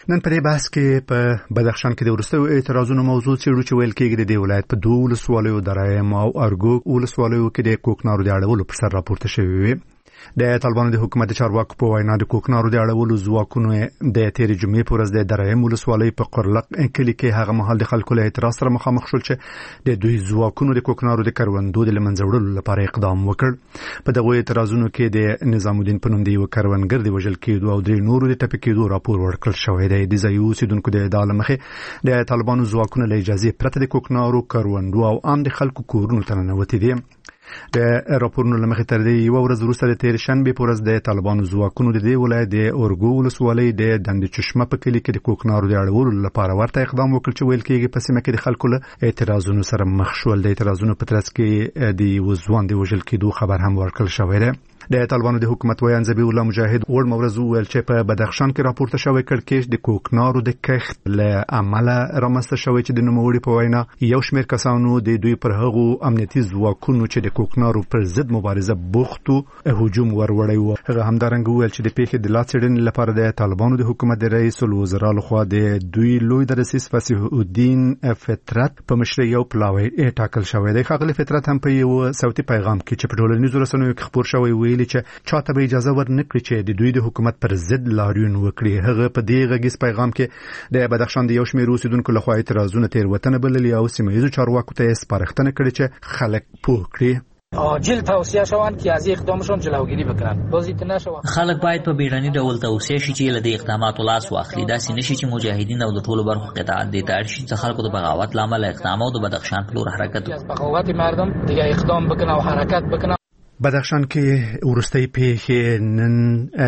نن په دې بحث کې په بدخشان کې د وروستیو اعتراضونو موضوع څېړو چې ویل کېږي د دې ولایت په 2 ولسوالیو درایم او ارګو ولسوالیو کې د کوکنارو د اړولو پر سر راپورته شوی وي. د طالبانو د حکومت چارواکو په وینا د کوکنارو د اړولو ځواکونو د تېرې جمعې په ورځ د درایم ولسوالۍ په قرلق کلي کې هغه مهال د خلکو له اعتراض سره مخامخ شول چې د دوی ځواکونو د کوکنارو د کروندو د له منځه وړلو لپاره اقدام وکړ. په دغو اعتراضونو کې د نظام الدین په نوم د یوه کروندګر د وژل کېدو او درې نورو د ټپي کېدو راپور ورکړل شوی دی. د ځایي اوسېدونکو د ادعا له مخې د طالبانو ځواکونه له اجازې پرته د کوکنارو کروندو او عام د خلکو کورونو ته ننوتي دي. د راپورونو له مخې تر دې یوه ورځ وروسته د تېرې شنبې په ورځ د طالبانو ځواکونو د دې ولایت د اورګو ولسوالۍ د دندې چشمه په کلي کې د کوکنارو د اړولو لپاره ورته اقدام وکړ چې ویل کېږي په سیمه کې د خلکو له اعتراضونو سره مخ شول. د اعتراضونو په ترڅ کې د یوه ځوان د وژل کېدو خبر هم ورکړل شوی دی. د طالبانو د حکومت ویان ذبیح الله مجاهد وړ مورز وویل چې په بدخشان کې راپورته شوی کړکېچ د کوکنارو د کښت له امله رامنځته شوی چې د نوموړي په وینا یو شمېر کسانو د دوی پر هغو امنیتي ځواکونو چې د کوکنارو پر ضد مبارزه بوختو هجوم وروړی و. هغه همدارنګه وویل چې د پیښې د لا څېړنې لپاره د طالبانو د حکومت د رئیس الوزرا لخوا د دوی لوی درسیس فصیح الدین فطرت په مشرۍ یو پلاوی ټاکل شوی دی. ښاغلی فطرت هم په یو صوتي پیغام کې چې په ټولنیزو رسنیو کې خپور شوی ویلي چې چاته به اجازه ورنکړي چې د دوی د حکومت پر ضد لاریون وکړي. هغه په دې غږیز پیغام کې د بدخشان د یو شمېر اوسېدونکو لخوا اعتراضونه تېروتنه بللي او سیمه ییزو چارواکو ته یې سپارښتنه کړې چې خلک پوه کړي. عاجل توصیه شوند که از اقدامشون جلوگیری بکنن. بازیت نشوند. خلک باید په بیړني ډول توصیه شي چې له دې اقداماتو لاس واخلي. داسې نشي چې مجاهدین او د ټولو برخو قطاعت دې ته اړ شي چې خلکو د بغاوت له امله اقدام او د بدخشان په لور حرکت از بغاوت مردم دیگه اقدام بکنه او حرکت بکنه. بدخشان کې وروستۍ پیښې نن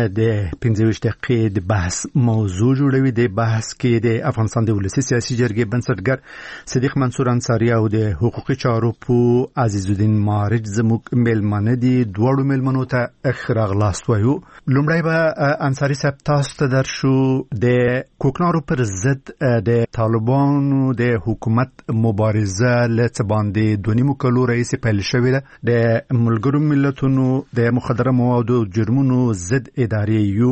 د 15 دقیقې د بحث موضوع جوړوي. د بحث کې د افغانستان د ولسي سیاسي جرګې بنسټګر صدیق منصور انصاري او د حقوقي چارو په عزیز الدین مارج زموږ میلمانه دي. دواړو میلمنو ته راغلاست وایو. لومړی به انصاري صاحب تاسو ته درشو. د کوکنارو پر ضد د طالبانو د حکومت مبارزه له څه باندې 2.5 کلو راهیسې پیل شوې ده. د ملګرو ملتونو د مخدره موادو جرمونو ضد ادارې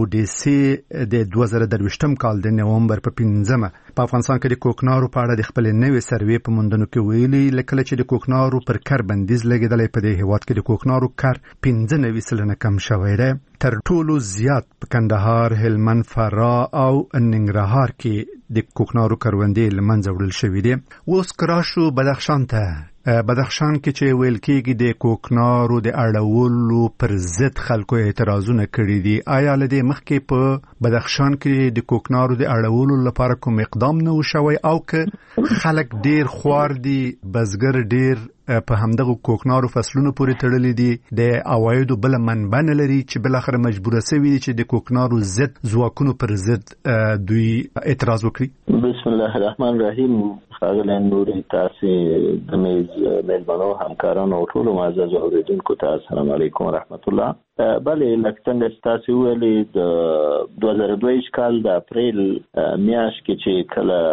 UNODC د 2023 کال د نومبر په 15 په افغانستان کې د کوکنارو په اړه د خپل نوې سروې په موندنو کې ویلي لکه چې د کوکنارو پر کار بندیز لګیدلې په دې هیواد کې د کوکنارو کار 15% کم شوی دی. تر ټولو زیات په کندهار، هلمند، فراه او ننګرهار کې د کوکنارو کروندې له منځه وړل شوي دي. اوس کراشو بدخشان ته. بدخشان کې چې ویل کېږي د کوکنارو د اړولو پر ضد خلکو اعتراضونه کړي دي. آیا له دې مخکې په بدخشان کې د کوکنارو د اړولو لپاره کوم اقدام نه و شوی او که خلک ډیر خوار دي، بزګر ډیر په همدغه کوکنارو فصلونو پورې تړلي دي، د عوایدو بل منبع نه لري چې بل اخر مجبوره سوي دي چې د کوکنارو ضد ځواکونو پر ضد دوی اعتراض وکړي؟ بسم الله الرحمن الرحیم. ښاغلی نوري، تاسې د میلمنو همکارانو او ټولو معززو اورېدونکو ته السلام علیکم ورحمت الله. بلې لکه څنګه چې تاسې وویلې د 2022 کال د اپریل میاشت کې چې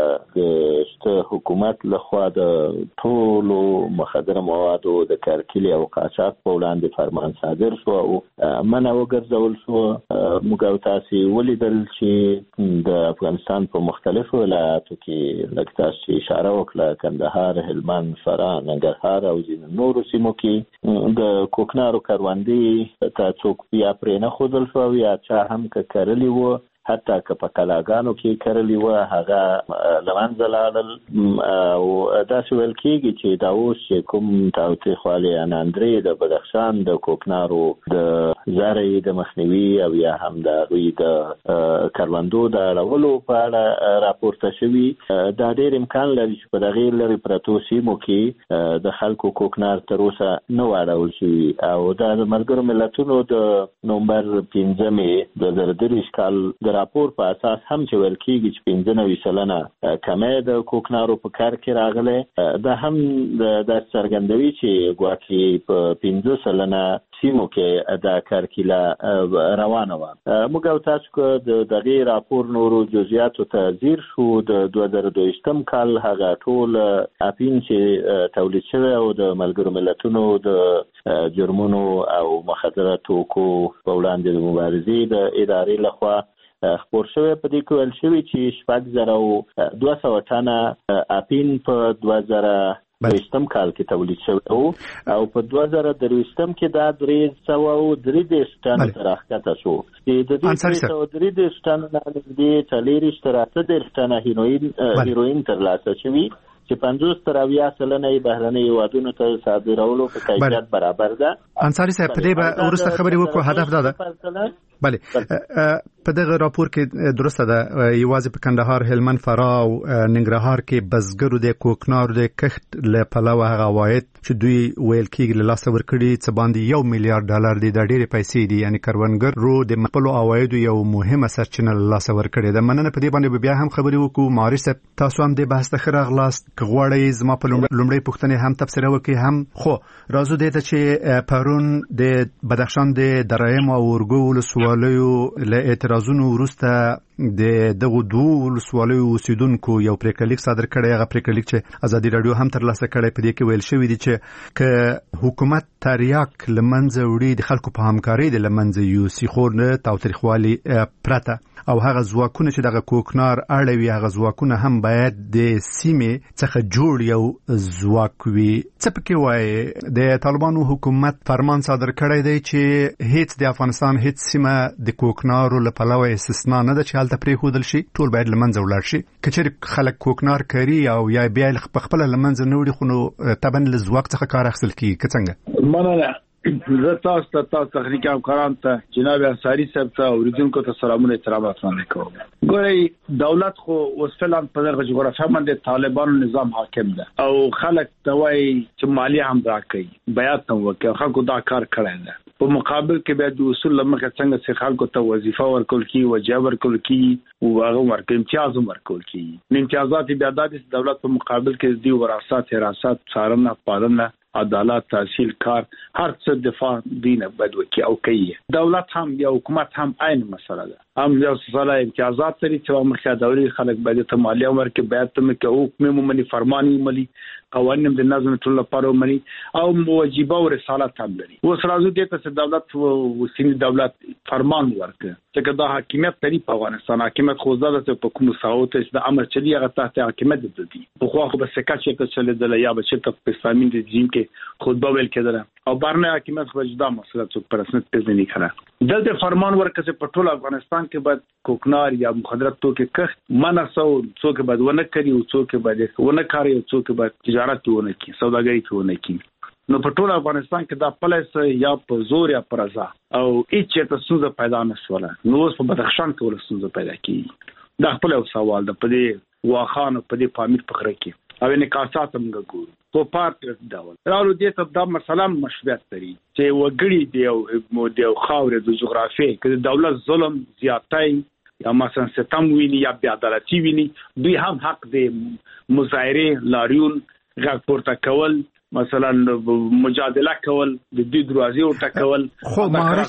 کله د حکومت لخوا د ټولو مخدره موادو د کارکلي او قاچاق په وړاندې فرمان صادر شو او منع وګرځول شو، موږ او تاسې ولیدل چې د افغانستان په مختلفو ولایاتو کې لکه تاسو چې اشاره وکړه کندهار، هلمند، فراه، ننګرهار او ځینو نورو سیمو کې د کوکنارو کروندې ته څوک یا پرې نه ښودل شو یا چا هم که کرلي وو، حتی که په کلاګانو کې کرلي وو هغه له منځه لاړل. او داسې ویل کېږي چې دا اوس چې کوم تاوتریخوالي اناندرې د بدخشان د کوکنارو د زرعې د مخنیوي او یا هم د هغوی د کروندو د اړولو په اړه راپورته شوي، دا ډېر امکان لري چې په دغې لرې پرتو سیمو کې د خلکو کوکنار تر اوسه نه و اړول شوي. او دا د ملګرو ملتونو د نومبر 15 2023 کال د راپور په اساس هم چې ویل کېږي چې 95% کمی د کوکنارو په کار کې راغلی، دا هم دا څرګندوي چې ګواکې په 15% سیمو کې دا کارکیله روانه وه. موږ او تاسو که د دغې راپور نورو جزئیاتو ته ځیر شو، د 2022 کال هغه ټول اپین چې تولید شوی او د ملګرو ملتونو د جرمونو او مخدره توکو په وړاندې د مبارزې د ادارې لخوا خبر شوی په دې کې ویل شوی چې 6200 ټنه اپین په 2023 کال کې تولید شوی او په 2023 کې دا 303 ټنه راځته شو چې د دې 303 ټنه د تلریش تراته ټنه هیروین ترلاسه شوی چې 50% بهرنۍ هیوادونو ته صادرولو په کیفیت برابر ده. انصاری صاحب په دې به ورسته خبرې وکړو. هدف دا ده بله په دغه راپور کې درسته ده یوازې په کندهار، هلمند، فراه او ننګرهار کې بزګرو د کوکنارو د کښت له پلوه هغه عواید چې دوی ویل کېږي له لاسه ورکړي څه باندې $1 میلیارډ دي. دا ډېرې پیسې دي، یعنی کروندګرو د خپلو عوایدو یو مهمه سرچینه له لاسه ورکړې ده. مننه. په دې باندې بیا هم خبرې وکړو. معارف صاحب تاسو هم د بحث ته ښه راغلاست. که غواړئ زما په لومړۍ پوښتنې هم تبصره وکړئ هم خو راځو دې ته چې پرون د بدخشان د درایم او اورګو ولسوالیو له اعتراضونو وروسته د دغه دوه ولسوالیو اوسیدونکو یو پریکړلیک صادر کړی. هغه پریکړلیک چې ازادي رادیو هم ترلاسه کړی، په دې کې ویل شوی دی چې که حکومت تریاک لمنځه وړي د خلکو په همکارۍ د لمنځه یوسي خو نه تاوتریخوالي پرته او هغه ځواکونه چې دغه کوکنار اړوي هغه ځواکونه هم باید د سیمې څخه جوړ یو ځواک وي. څه پکې وایي د طالبانو حکومت فرمان صادر کړی دی چې هیڅ د افغانستان هیڅ سیمه د کوکنارو له پلوه استثنا نه ده چې هلته پرېښودل شي، ټول باید له منځه ولاړ شي. که چېرې خلک کوکنار کوي او یا بیا په خپله له منځه نه وړي خو نو طبعا له ځواک څخه کار اخیستل کېږي. که څنګه؟ مننه. زه تاسو ته تخنیکي همکارانو ته جناب انصاری صاحب ته اوریدونکو ته سلامونه احترامات وړاندې کوم. ګورئ دولت خو اوس فعلا په دغه جغرافیه باندې طالبانو نظام حاکم ده او خلک ته وایي چې مالیه هم راکوي، بیات هم وکړي، خلکو دا کار کړی ده. په مقابل کې بیا د اصول لمخه څنګه چې خلکو ته وظیفه ورکول کی، وجه ورکول کی او هغه ورکړي امتیاز ورکول کی. امتیازات بیا د دولت په مقابل کې دی وراثت، حراست، څارنه، پالنه، عدالت، تحصیل، کار، هر څه دفاع دینه بدوي او کوي. دولت هم یا حکومت هم عین مسله ده. هم یو څه امتیازات لري چې مخکې دولت خلک باید ته مالیه ورکړي، باید ته کې حکم ممني فرمانی ملي قوانین د نظم ټول لپاره ملي او واجبہ او رسالت هم لري. اوس راځو دې ته چې دولت او سیمې دولت فرمان ورکړي چې دا حاکمیت لري په افغانستان. حاکمیت خو زده په کوم ساوت د امر چلی هغه تحت حاکمیت دي. په خو خو به سکه چې ته چلے د یا به چې په اسلامي رژیم کې خطبه ویل کېدله او بارنه حاکمیت خو جدا مسله څوک پر رسمیت پیژني کړه. دلته فرمان ورکړي په ټول افغانستان کې بعد کوکنار یا مخدرات توکي کښت مناسو څوک باید ونه کوي او څوک باید ونه کوي او څوک باید تجارت ونه کوي، سوداګري ونه کوي. نو په ټول افغانستان کې دا پلیس یا په زور یا پر رضا او هیڅ ته څه پیدا نشوله. نو اوس په بدخشان کې ولسمه پیدا کیږي. دا خپل یو سوال ده. په دې واخان په دې پامیر په خره کې او انعکاسات هم ګورو په پارت ډول راو دې ته دا مثلا مشروعیت لري چې وګړي دی او خاورې د جغرافیې کې دولت ظلم زیاتای یا مثلا ستم ویني یا بې عدالتي ویني، دوی هم حق دی مظاهره لاریون غږ پورته کول، مثلا مجادله کول، د دې دروازې او ټکول. خو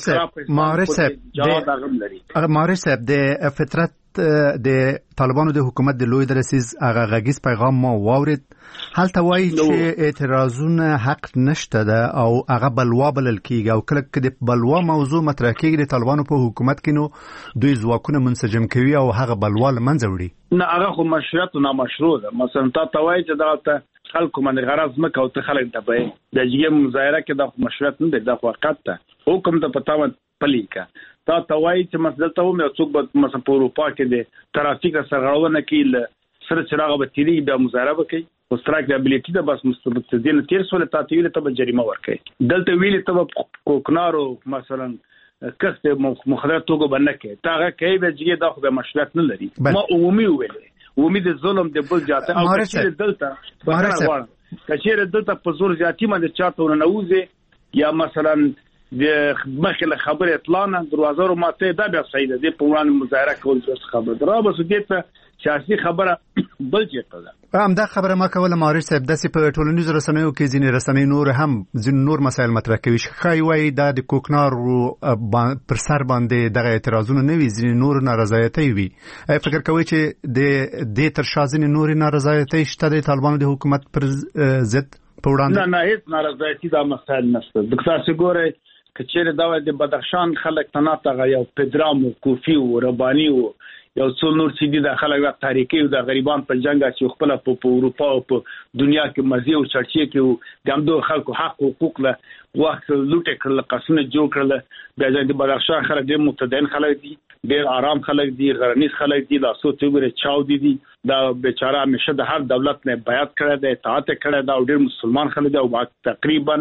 معارف صاحب د فطرت د طالبانو د حکومت د لوی درسیز هغه غږیز پیغام ما واورید. هلته وایي چې اعتراضونه حق نشته ده او هغه بلوا بلل کیږي او کله د بلوا موضوع مطرح کیږي د طالبانو په حکومت کې نو دوی ځواکونه منسجم کوي او هغه بلوا لمنځه وړي. نه هغه خو مشروعیت نه مشروع ده. مثلا تا وایي چې دا خلکو باندې غرض مکه او ته خلک دبي د جګم مظاهره کې د مشروعیت نه ده، د حقیقت ته حکم ته پتاوت پلیکا تا توای چې مسله ته مې څوک به مثلا په اروپا کې د ترافیک سرغړونه کې سره چراغ به تیری بیا مظاهره وکړي او سترایک ابیلیټي ده بس مستبدین تیر سول ته ویل ته جریمه ورکړي. دلته ویل ته کوکنارو مثلا کسته مخدرات توګه باندې کې تاغه کوي به جګه دا خو به مشروعیت نه لري. ما عمومي ویل امید ظلم د بل جاته او چې دلته کچېره دلته په زور زیاتی باندې چاته نه وځي یا مثلا د مخله خبره اطلاع دروازه رو ماته دا بیا صحیح ده. په وړاندې مظاهره کول څه خبره درا بس دې ته سیاسي خبره بل چیرته ده. دا خبره ما کوله معارف صاحب داسې په ټولنیزو رسنیو کې ځینې رسنۍ نور هم ځینې نور مسایل مطرح کوي. ښایي وایي دا د کوکنار پر سر باندې دغه اعتراضونه نه وي، ځینې نور نارضایتۍ وي. فکر کوئ چې د دې تر شا ځینې نورې نارضایتۍ شته د طالبانو د حکومت پر ضد په وړاندې؟ نه هیڅ نارضایتي دا مسایل نشته. د تاسو ګورئ کچېره دا د بدخشان خلک تناته یو پدرام او کوفی او ربانی او یو څو نور چې دي د خلک د تاریخي او د غریبان په جنگ چې خپل په اروپا او په دنیا کې مزي او چرچې کې د همدو خلکو حق او حقوق له وخت لوټه کړل قصونه جوړ کړل بیا د بدخشان خلک ډېر متدین خلک دي ډېر آرام خلک دي غرنیز خلک دي لاسو ته ګره چاو دي دا بیچاره همیشه د هر دولت نه بیعت کړی دی اطاعت کړی دا ډېر مسلمان خلک دي او تقریبا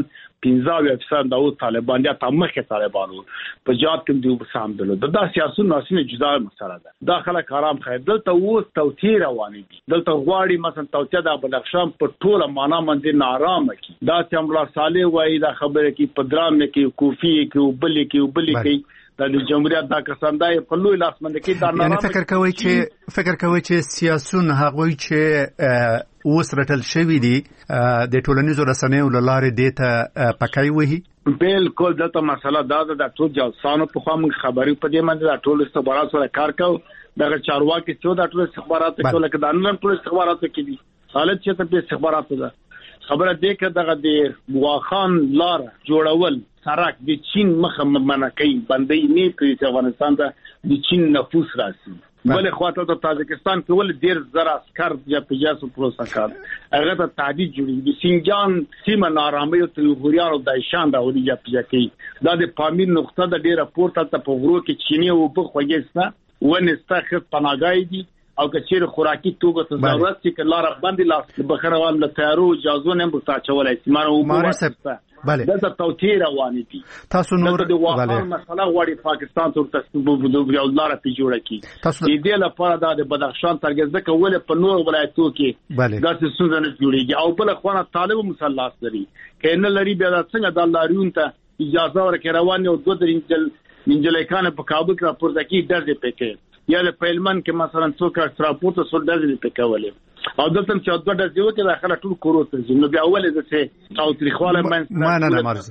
15% د طالبان یا تمخه طالبانو په جواب کې دی وسام دلو دا سیاسي ناسینه جدا مسله ده دا خلک آرام خیر دلته و توتیر رواني دي دلته غواړي مثلا توتیا د بدخشان په ټوله معنا باندې نارامه کی دا چې امر صالح وایي دا خبره کې پدرام کې کوفی کې وبلی کې د جمهوریت دا کساندای په لوی لاس باندې کې دا نارامه فکر کوي چې سیاسيون هغه چې اوس رټل شوی دي د ټولنیزو رسنیو لاره دیته پکای وهي بالکل دغه مسله دا د ټول جاسانو په خوا موږ خبرې په دې باندې د ټول استخبارات سره کار کوو دغه چارواکي چې د ټول استخبارات ټول کې د نن ټول استخبارات کې دي حالت چې په استخبارات ده خبره دې کې دغه د واخان لار جوړول سرک د چین مخه منکې باندې نه کوي چې افغانستان ته د چین نفوس راسي بل خواته د تاجکستان کې ول ډیر زر عسكر یا پیاسو پروسه کار هغه ته تعدید جوړي د سینجان سیمه نارامي او تلغوریانو د شان دا ولې یا پیاکي دا د پامیر نقطه د ډیره پورته ته په غرو کې چینی او په خوګستا ونسته پناګای دي او کچیر خوراکي توګه ته ضرورت چې لار باندې لاس بخروان له تیارو اجازه نه مخته چولای سیمانه او بله دا توتیر رواني دي تاسو نور د واقعا مسله غواړي پاکستان ته تسبب یو لار په جوړه کی د دې لپاره د بدخشان ترګزده کوله په نور ولایتو کې دا څه څنګه نه جوړیږي او بل خوانه طالب مسلط لري کینه لري بیا څنګه د لاریون ته اجازه ورکړي روان او دوه درنجل کانه په کابل کې راپورته کی درځي پکې یا د پیلمن کې مثلا څوک راپورته سول درځي پکولې او دلته چې د ډز یو کې داخله ټول کوروت دي نو بیا اول د څه او تاریخواله نه مرز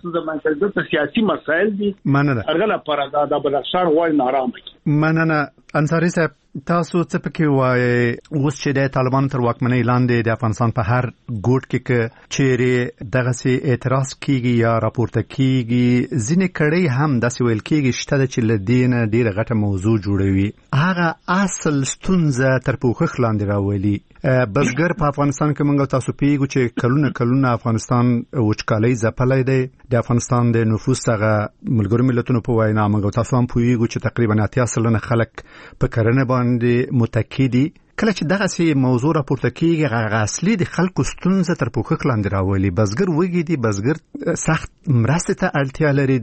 د سیاسي مسایل دي ارغله پر د بدخشان وای نارام کی مننه انصاری صاحب تاسو څه پکې وایي اوس چې د طالبان تر واکمنۍ لاندې د افغانستان په هر ګوټ کې چیرې دغه سي اعتراض کیږي یا راپورته کیږي ځینې کړي هم داسې ویل کیږي شته چې لدین ډیره غټه موضوع جوړوي هغه اصل ستونزه تر پوښښ لاندې راولي بزګر په افغانستان کې موږ تاسو پیګو چې کلونه افغانستان وچکالۍ ځپلې دی د افغانستان د نفوس هغه ملګرو ملتونو په وینا موږ تاسو هم پیګو چې تقریبا 80% خلک په کرنه باندې متکی دي کله چې دغه سي موضوع راپورته کیږي هغه اصلي د خلکو ستونزه تر پوښښ لاندې راولي بزګر وګي دي بزګر سخت مرسته ته اړتیا لري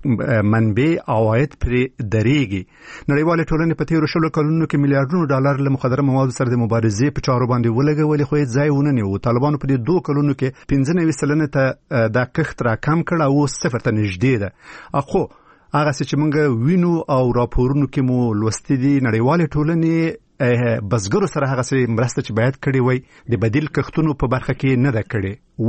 د منبع عواید پر درېږي نړیواله ټولنه په تیرو شلو کلونو کې میلیارډونو ډالر له مخدره موادو سره د مبارزې په چارو باندې ولګولې خو ځای ونه نیو طالبانو په دې 2 کلونو کې 15% ته د کښت را کم کړ او 0 ته نږدې ده خو هغه چې موږ وینو او راپورونو کې مو لوستي دي نړیواله ټولنه بزګرو سره هغه څه مرسته چې باید کړي وي د بدیل کښتونو په برخه کې نه ده کړي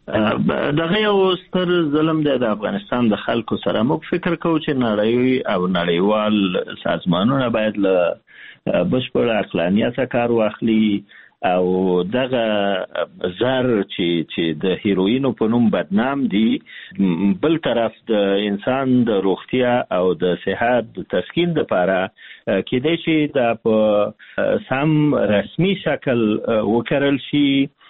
ولی دغه یو ستر ظلم دی د افغانستان د خلکو سره موږ فکر کوو چې نړۍ او نړیوال سازمانونه باید له بشپړ عقلانیت کار واخلي او دغه زر چې د هیروینو په نوم بدنام دي بل طرف د انسان د روغتیا او د صحت د تسکین لپاره کېدای شي د په سم رسمي شکل وکړل شي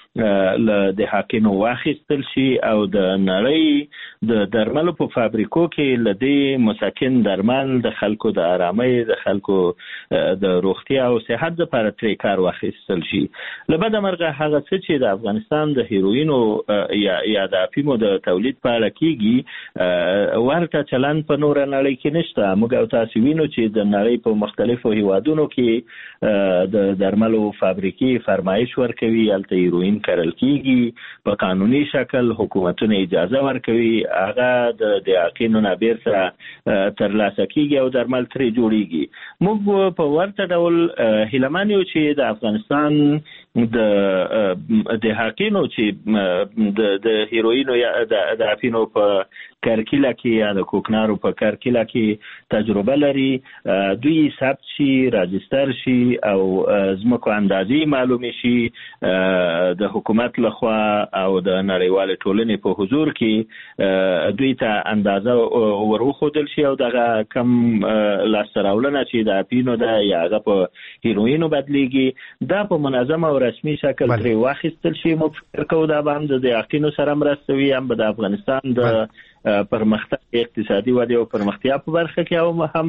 د حقینو واخیستل شي او د نړۍ د درملو په فابریکو کې لدی مسکن درمل د خلکو د آرامۍ د خلکو د روغتیا او صحت لپاره ترې کار واخیستل شي لبد مرغه هغه څه چې د افغانستان د هیروینو یا د افیمو د تولید په اړه کیږي ورته چلند په نور نړۍ کې نشته موږ او تاسو وینو چې د نړۍ په مختلفو هیوادونو کې د درملو فابریکې فرمایش ورکوي الته هیروین کرل کیږي په قانوني شکل حکومتونه اجازه ورکوي هغه د حقینو نابیر سره ترلاسه کیږي او درمل ترې جوړیږي موږ په ورته ډول هیلمان یو چې د افغانستان د حقینو چې د هیروینو یا د افینو په کرکیله کې یا د کوکنارو په کرکیله کې تجربه لري دوی ثبت شي راجستر شي او زمکو اندازې معلومه شي د حکومت لخوا او د نړیوال ټولنې په حضور کې دوی ته اندازه ورخودل شي او دغه کم لاستراولنه چې د اپینو د یاغه په هیروینو بدلیږي دا په منظم او رسمي شکل ترې واخیستل شي. مو فکر کوو دا به هم د یقینو سره مرسته وي، هم د افغانستان د پرمختګ اقتصادي ودې او پرمختیا په برخه کې او هم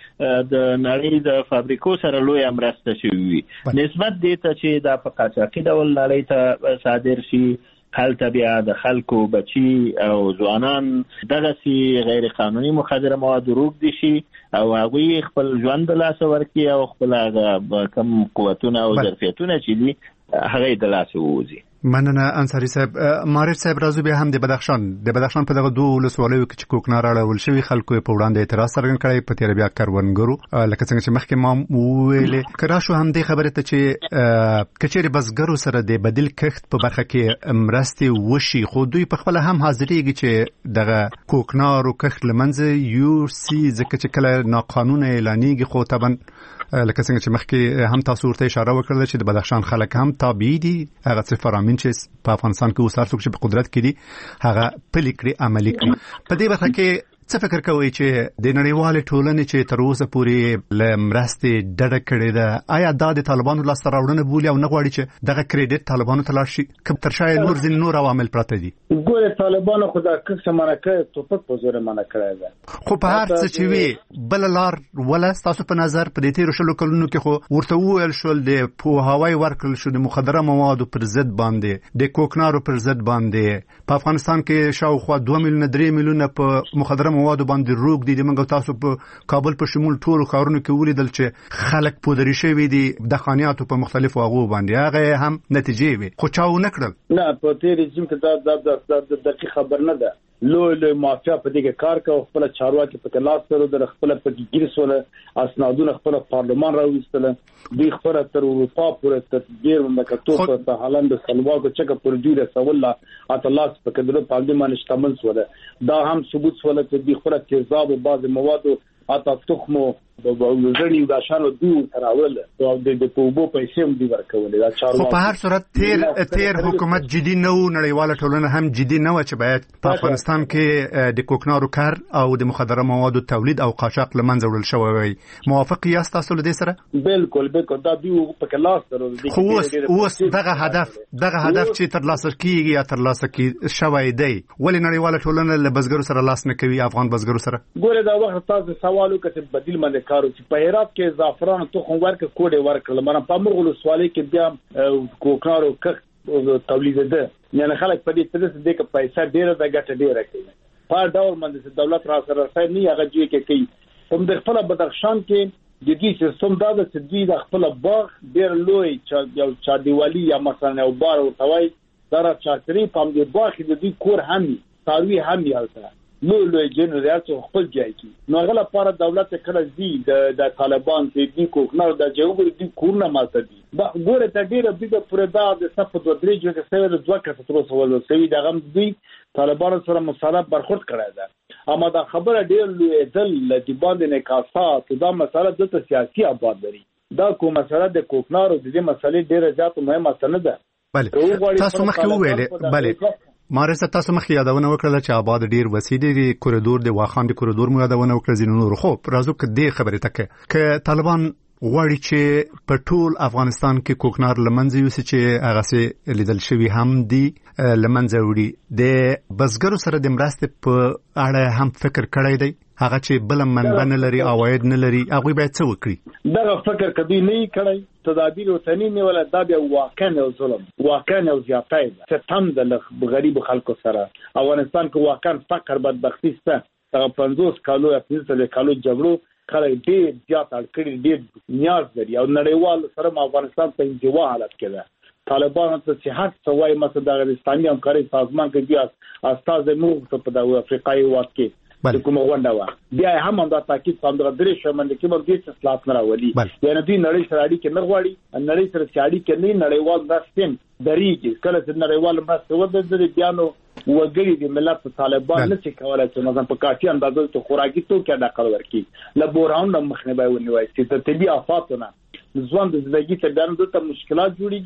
د نړۍ د فابریکو سره لوی مرسته شوی نسبت دې ته چې دا په قاچاقي ډول نړۍ ته صادر شي. هلته بیا د خلکو بچي او ځوانان دغسې غیر قانوني مخدره مواد روږدي شي او هغوی خپل ژوند د لاسه ورکړي او خپل هغه کم قوتونه او ظرفیتونه چې دي هغه یې د لاسه ووځي. مننه انصاري صاحب. معرف صاحب راځو بیا هم د بدخشان په دغه دوه ولسوالیو کې چې کوکنار اړول شوی خلکو په وړاندې اعتراض څرګند کړی په تیر بیا کروندګرو لکه څنګه چې مخکې ما ویلې کراشو هم دې خبره ته چې کچېری بزګرو سره د بدیل کښت په برخه کې مرستې وشي خو دوی په خپل هم حاضرېږي چې دغه کوکنار او کښت لمنځه یو سی ځکه چې کله ناقانونه اعلانېږي خو طبعا لکه څنګه چې مخکې هم تاسو ورته اشاره وکړه چې د بدخشان خلک هم تابع دي هغه څه فرامین چې په افغانستان کې اوس هر څوک چې په قدرت کې دي هغه پلي کړي عملي کړي. په دې برخه کې څه فکر کوئ چې د نړیوال ټولنې چې تر اوسه پورې له مرستې ډډه کړې ده آیا دا د طالبانو لاسته راوړنه بولي او نه غواړي چې دغه کریډټ طالبانو ته لاړ شي که تر شا نور ځینې نور عوامل پراته دي؟ ګوره طالبانو خو دا کښ منع کړی توپک په زور منع کړی ده خو په هر څه چې وي بل لار ولا ستاسو په نظر په دې تیرو شلو کلونو کې خو ورته وویل شول د پوهاوی ورکړل شو د مخدره موادو پر ضد باندې د کوکنارو پر ضد باندې په افغانستان کې شاوخوا 2 میلیونه 3 میلیونه په مخدره موادو باندې روغ دي موږ تاسو په کابل په شمول ټول ښارونو کې ولیدل چې خلک پودري شوي دي د خانياتو په مختلفو هغو باندې هغه هم نتیجې وي خو چاو نه کړل. نه په تیر رژیم کې دا دقیق خبر نه ده. لوی مافیا په دې کې کار کوي خپل چارواکي په کلاس سره د خپل په ګیرسوله اسنادونه خپل پارلمان راوستل دوی خبره تر اروپا پورې تدبیر مملکتو ته هالند خلواکو چکه پر دوی رسول اطلاس په کډره پارلمان شتمل سوله دا هم ثبوت سوله چې دوی خبره تیزاب او بعض مواد اته تخمو وزړی دا شانو دوی تراول او د پوبو پیسې هم دی ورکول دا چارواکي خو په هر صورت تیر حکومت جدي نه و نړیواله ټولنه هم جدي نه و چې باید په افغانستان کې د کوکنارو کار او د مخدره موادو تولید او قاچاق لمنځه وړل شوی وي. موافق یاست تاسو له دې سره؟ بالکل دا دوی په کلاس سره خو اوس دغه هدف چې ترلاسه کیږي یا ترلاسه کی شوی دی ولې نړیواله ټولنه له بزګرو سره لاس نه کوي افغان بزګرو سره؟ ګوره دا وخت تاسو سوالو کې بدیل باندې کارو چې په هرات کې زعفران تخم ورکه کوډه ورکړل مره په مرغلو سوالي کې بیا کوکنارو کښت تولید ده یعنی خلک په دې ترڅ دې کې پیسې ډیره د ګټه ډیره کوي په ډول باندې دولت را سره راځي نه هغه جوړ کې کوي هم د خپل بدخشان کې د دې سیستم دا د تدوی د خپل باغ ډیر لوی یو چا دیوالی یا مثلا یو بار ورتوي دا چاکري په دې باغ کې د دې کور هم ساروي هم یالته لوی جنرال خپل ځای کې نو غلا لپاره دولت کله دی د طالبان چې دی کوکنار د جوړ دي کورونه ماته دي دا ګوره ته ډیره د پردا د صف د درې جوړه سره د ځکه تر اوسه ول سوي دغه دی طالبان سره مصالحه برخورد کړی ده اما دا خبره ډیر لوی دل د باندې نکاسات دا مسله د سیاسي آباد لري دا کوم مسله د کوکنار د دې مسلې ډیره زیات مهمه څه نه ده. بله تاسو مخکې وویل بله مارسه تاسو مخکې یادونه وکړه چې آباد ډیر وسیع دی کوریدور د واخان د کوریدور مو یادونه وکړه ځینو نور خو راځو که دې خبره تکه ک طالبان غواړي چې په ټول افغانستان کې کوکنار لمنځه یوسي چې هغه سي لیدل شوی هم دی لمنځه وړي د بزګرو سره د مرستې په اړه هم فکر کړی دی هغه چې بل منبع نه لري عواید نه لري هغه باید څه وکړي دا فکر کدی نه کړی تدابیر وطنی نه ولا دا بیا واقعا ظلم واقعا زیاتای څه تم د غریب خلکو سره افغانستان کې واقعا فقر بدبختی سته 50 کالو یا 30 کالو جګړو خلک ډیر زیات اړکړي ډیر نیاز لري او نړیوال سره افغانستان په انزوا حالت کې ده طالبان ته صحت سوای مثلا د اسلامي همکاري سازمان کې بیا استاد موږ په د افریقای وات کې د کومه غونډه و بیا هم دا تاکید څنګه درې شمن کې مو دې څه خلاص نه راولي یعنی دوی نړۍ سره اړیکې نه غواړي نړۍ سره اړیکې نه نړیوال داستین دریږي کله چې نړیوال مرسته ودرې بیانو وګړي د ملت طالبان نه څه کولای چې مثلا په کافي اندازه ته خوراکي توکي ډکړ ورکی لبوران د مخنیوي ونیوي چې د طبي آفاتونه ځوان د زندګي ته بیان د مشکلات جوړیږي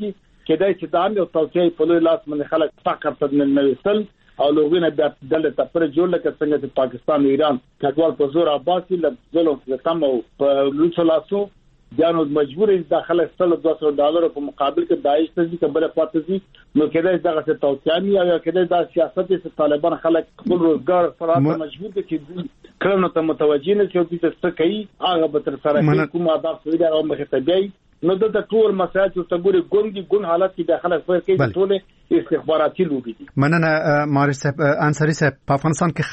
کېدای چې دا یو توصیه په لوی لاس باندې خلک فقر ته ننویسل او لوګینه بیا دلته پر جوړ لکه څنګه چې پاکستان او ایران کډوال په زور آبادي لږ تم او په لوڅلاسو جانو مجبور داخله $200 په مقابل کې داعش ته ځي کبل پاتې ځي نو کېدای دغه څه توصیه یا کېدای دا سیاست چې طالبان خلک خپل روزګار فراته مجبور دي چې کړنو ته متوجي نه شي چې څه کوي هغه به تر سره کوم آداب سوي دا مخه ته دی نو د ټول مسایل چې ګوري ګون حالت کې داخله فرق کې ټول استخباراتي لوبي دي. مننه مارس صاحب انصاری صاحب په افغانستان کې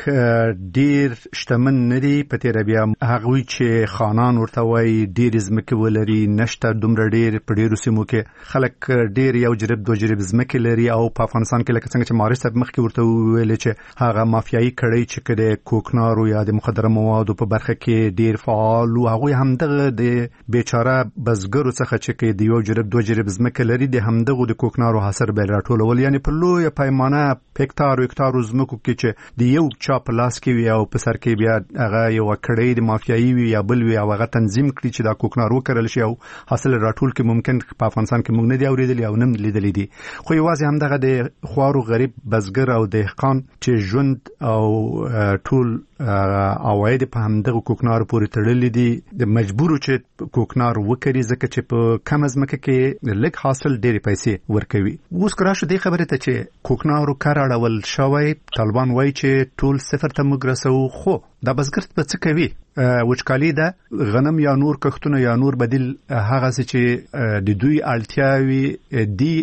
خلک ډیر شتمن ندي په تیر بیا هغه چې خانان ورته وای ډیر زمکه ولري نشته دومره ډیر په ډیرو سیمو کې خلک ډیر یو جرب دوه جرب زمکه لري او په افغانستان کې لکه څنګه چې مارس صاحب مخکې ورته ویل چې هغه مافیایي کړي چې کده کوکنارو یا د مخدره موادو په برخه کې ډیر فعال او هغه هم دغه د بیچاره بزګرو څخه چې د یو جرب دوه جرب زمکه لري د همدغه د کوکنارو حاصل به راټولول یعنی په لوی پیمانه هکتار زمکو کې چې د یو چا په لاس کې وي او په سر کې بیا هغه یو کړی د مافیایي وي یا بل وي او هغه تنظیم کړي چې دا کوکنار وکړل شي او حاصل راټول کې ممکن په افغانستان کې موږ نه دی اوریدلی او نم لیدلی دي خو یوازې همدغه د خوارو غریب بزګر او دهقان چې ژوند او ټول اواید په همدغه کوکنار پورې تړلې دي د مجبور چې کوکنار وکړي ځکه چې په کم ځمکه کې لږ حاصل ډېرې پیسې ورکوي. اوس کراشه دې خبره ته چې کوکنارو کار اړول شوی طالبان وایي چې ټول صفر ته موږ رسو خو دا بزګر په څه کوي وچکالي ده غنم یا نور کښتونه یا نور بدیل هغه چې د دوی اړتیاوي دی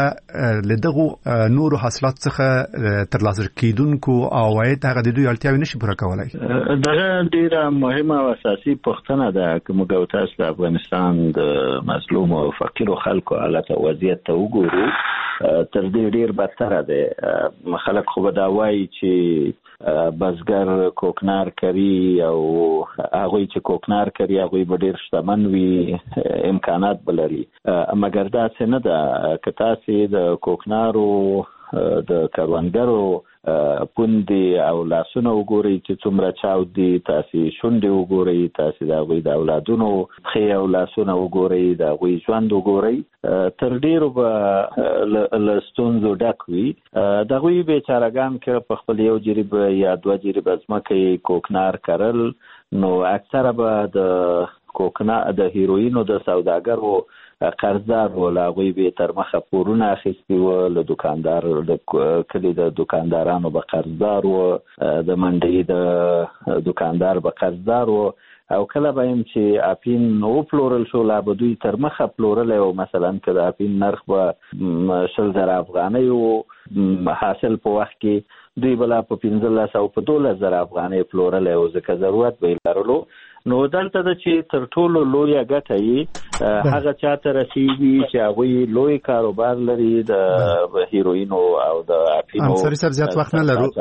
هغه لدغه نور حاصلات څخه ترلاسه کیدونکو عواید هغه د دوی اړتیاوي نشي پوره کولای. دغه ډیره مهمه او اساسي پوښتنه ده چې موږ تاسو د افغانستان د مظلوم او فقیر خلکو حالت او وضعیت ته وګورو تر دې ډیر بدتر ده. خلک خو دا وایي چې بزګر کوکنار کوي او هغه چې کوکنار کوي هغه به ډیر شتمن وي امکانات بلري مګر دا څه نه ده که تاسو د کوکنارو د کروندګرو پوندي او لاسونه وګورئ چې څومره چاو دي تاسو شونډې وګورئ تاسو د هغوی د اولادونو خې او لاسونه وګورئ د هغوی ژوند وګورئ تر ډیرو به له ستونزو ډک وي د هغوی بیچارهګان که په خپل یو جریب یا دوه جریب ځمکې کوکنار کرل نو اکثره به د هیروینو د سوداګرو قرضدار ولا غوي به تر مخه پورونه اخیستي و له دکاندار د کلی د دکاندارانو به قرضدار و د منډي د دکاندار به قرضدار و او کله به هم چې اپین نو پلورل شو لا به دوی تر مخه پلورل او مثلا کله اپین نرخ به $10,000 افغانۍ او حاصل په وخت کې دوی بلا په 1500 او په $12,000 افغانۍ پلورل او ځکه ضرورت به لرلو نو دلته د چې تر ټولو لوی ګټه یې هغه چاته رسیږي چې هغه لوی کاروبار لري د هیروینو او د اپینو انصاری صاحب زیات وخت نه لرو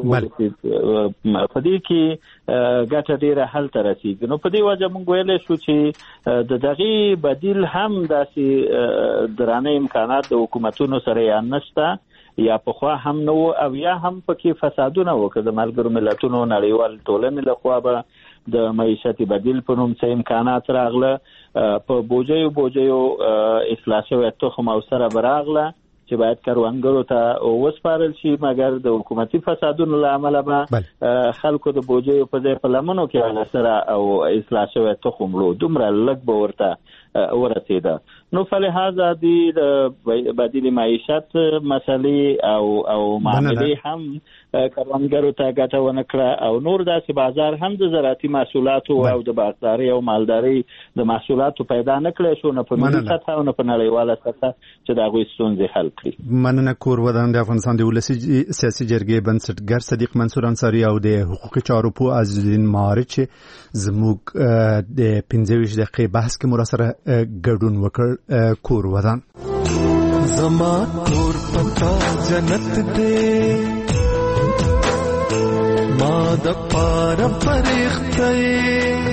په دې کې ګټه ډیره حل تر رسیږي نو په دې وجه موږ ویلې شو چې د دغه بدیل هم داسې درانه امکانات د حکومتونو سره یا نشته یا په خوا هم نو او یا هم پکې فسادونه وکړه د ملګرو ملتونو نړیوال ټولنې لخوا به د معیشتي بدیل په نوم څه امکانات راغله په بوجیو اصلاح شوی تخم او سره براغله چې باید کروندګرو ته وسپارل شي مګر د حکومتي فسادونو له امله به خلکو د بوجیو په ځای په لمنو کې سره او اصلاح شوی تخم لو دومره لږ به ورته ورسېده نو فلهذا د بدیل معیشت مسلې او معاملې هم کروندګرو ته ګټه ونه کړه او نور داسې بازار هم د زراعتي محصولاتو او د باغدارۍ او مالدارۍ د محصولاتو پیدا نه کړی شو نه په ملي سطحه او نه په نړیواله سطحه چې د هغوی ستونزې حل کړي. مننه کورودان د افغانستان د ولسي سیاسي جرګې بنسټګر صدیق منصور انصاری او د حقوقي چارو پوه عزیزالدین مهارچ زموږ د 15 دقیقې بحث کې مرا سره ګډون وکړ. کورودان زما کور پتا جنت دے ما د پار فرښتې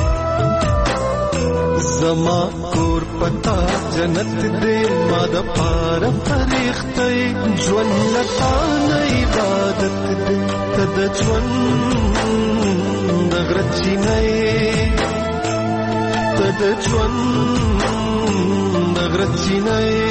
زما کور پتا جنت دې ما د پار فرښتې ژوند لتا نه عبادت دې تد ژوند د غرچی نه تد ژوند د غرچی نه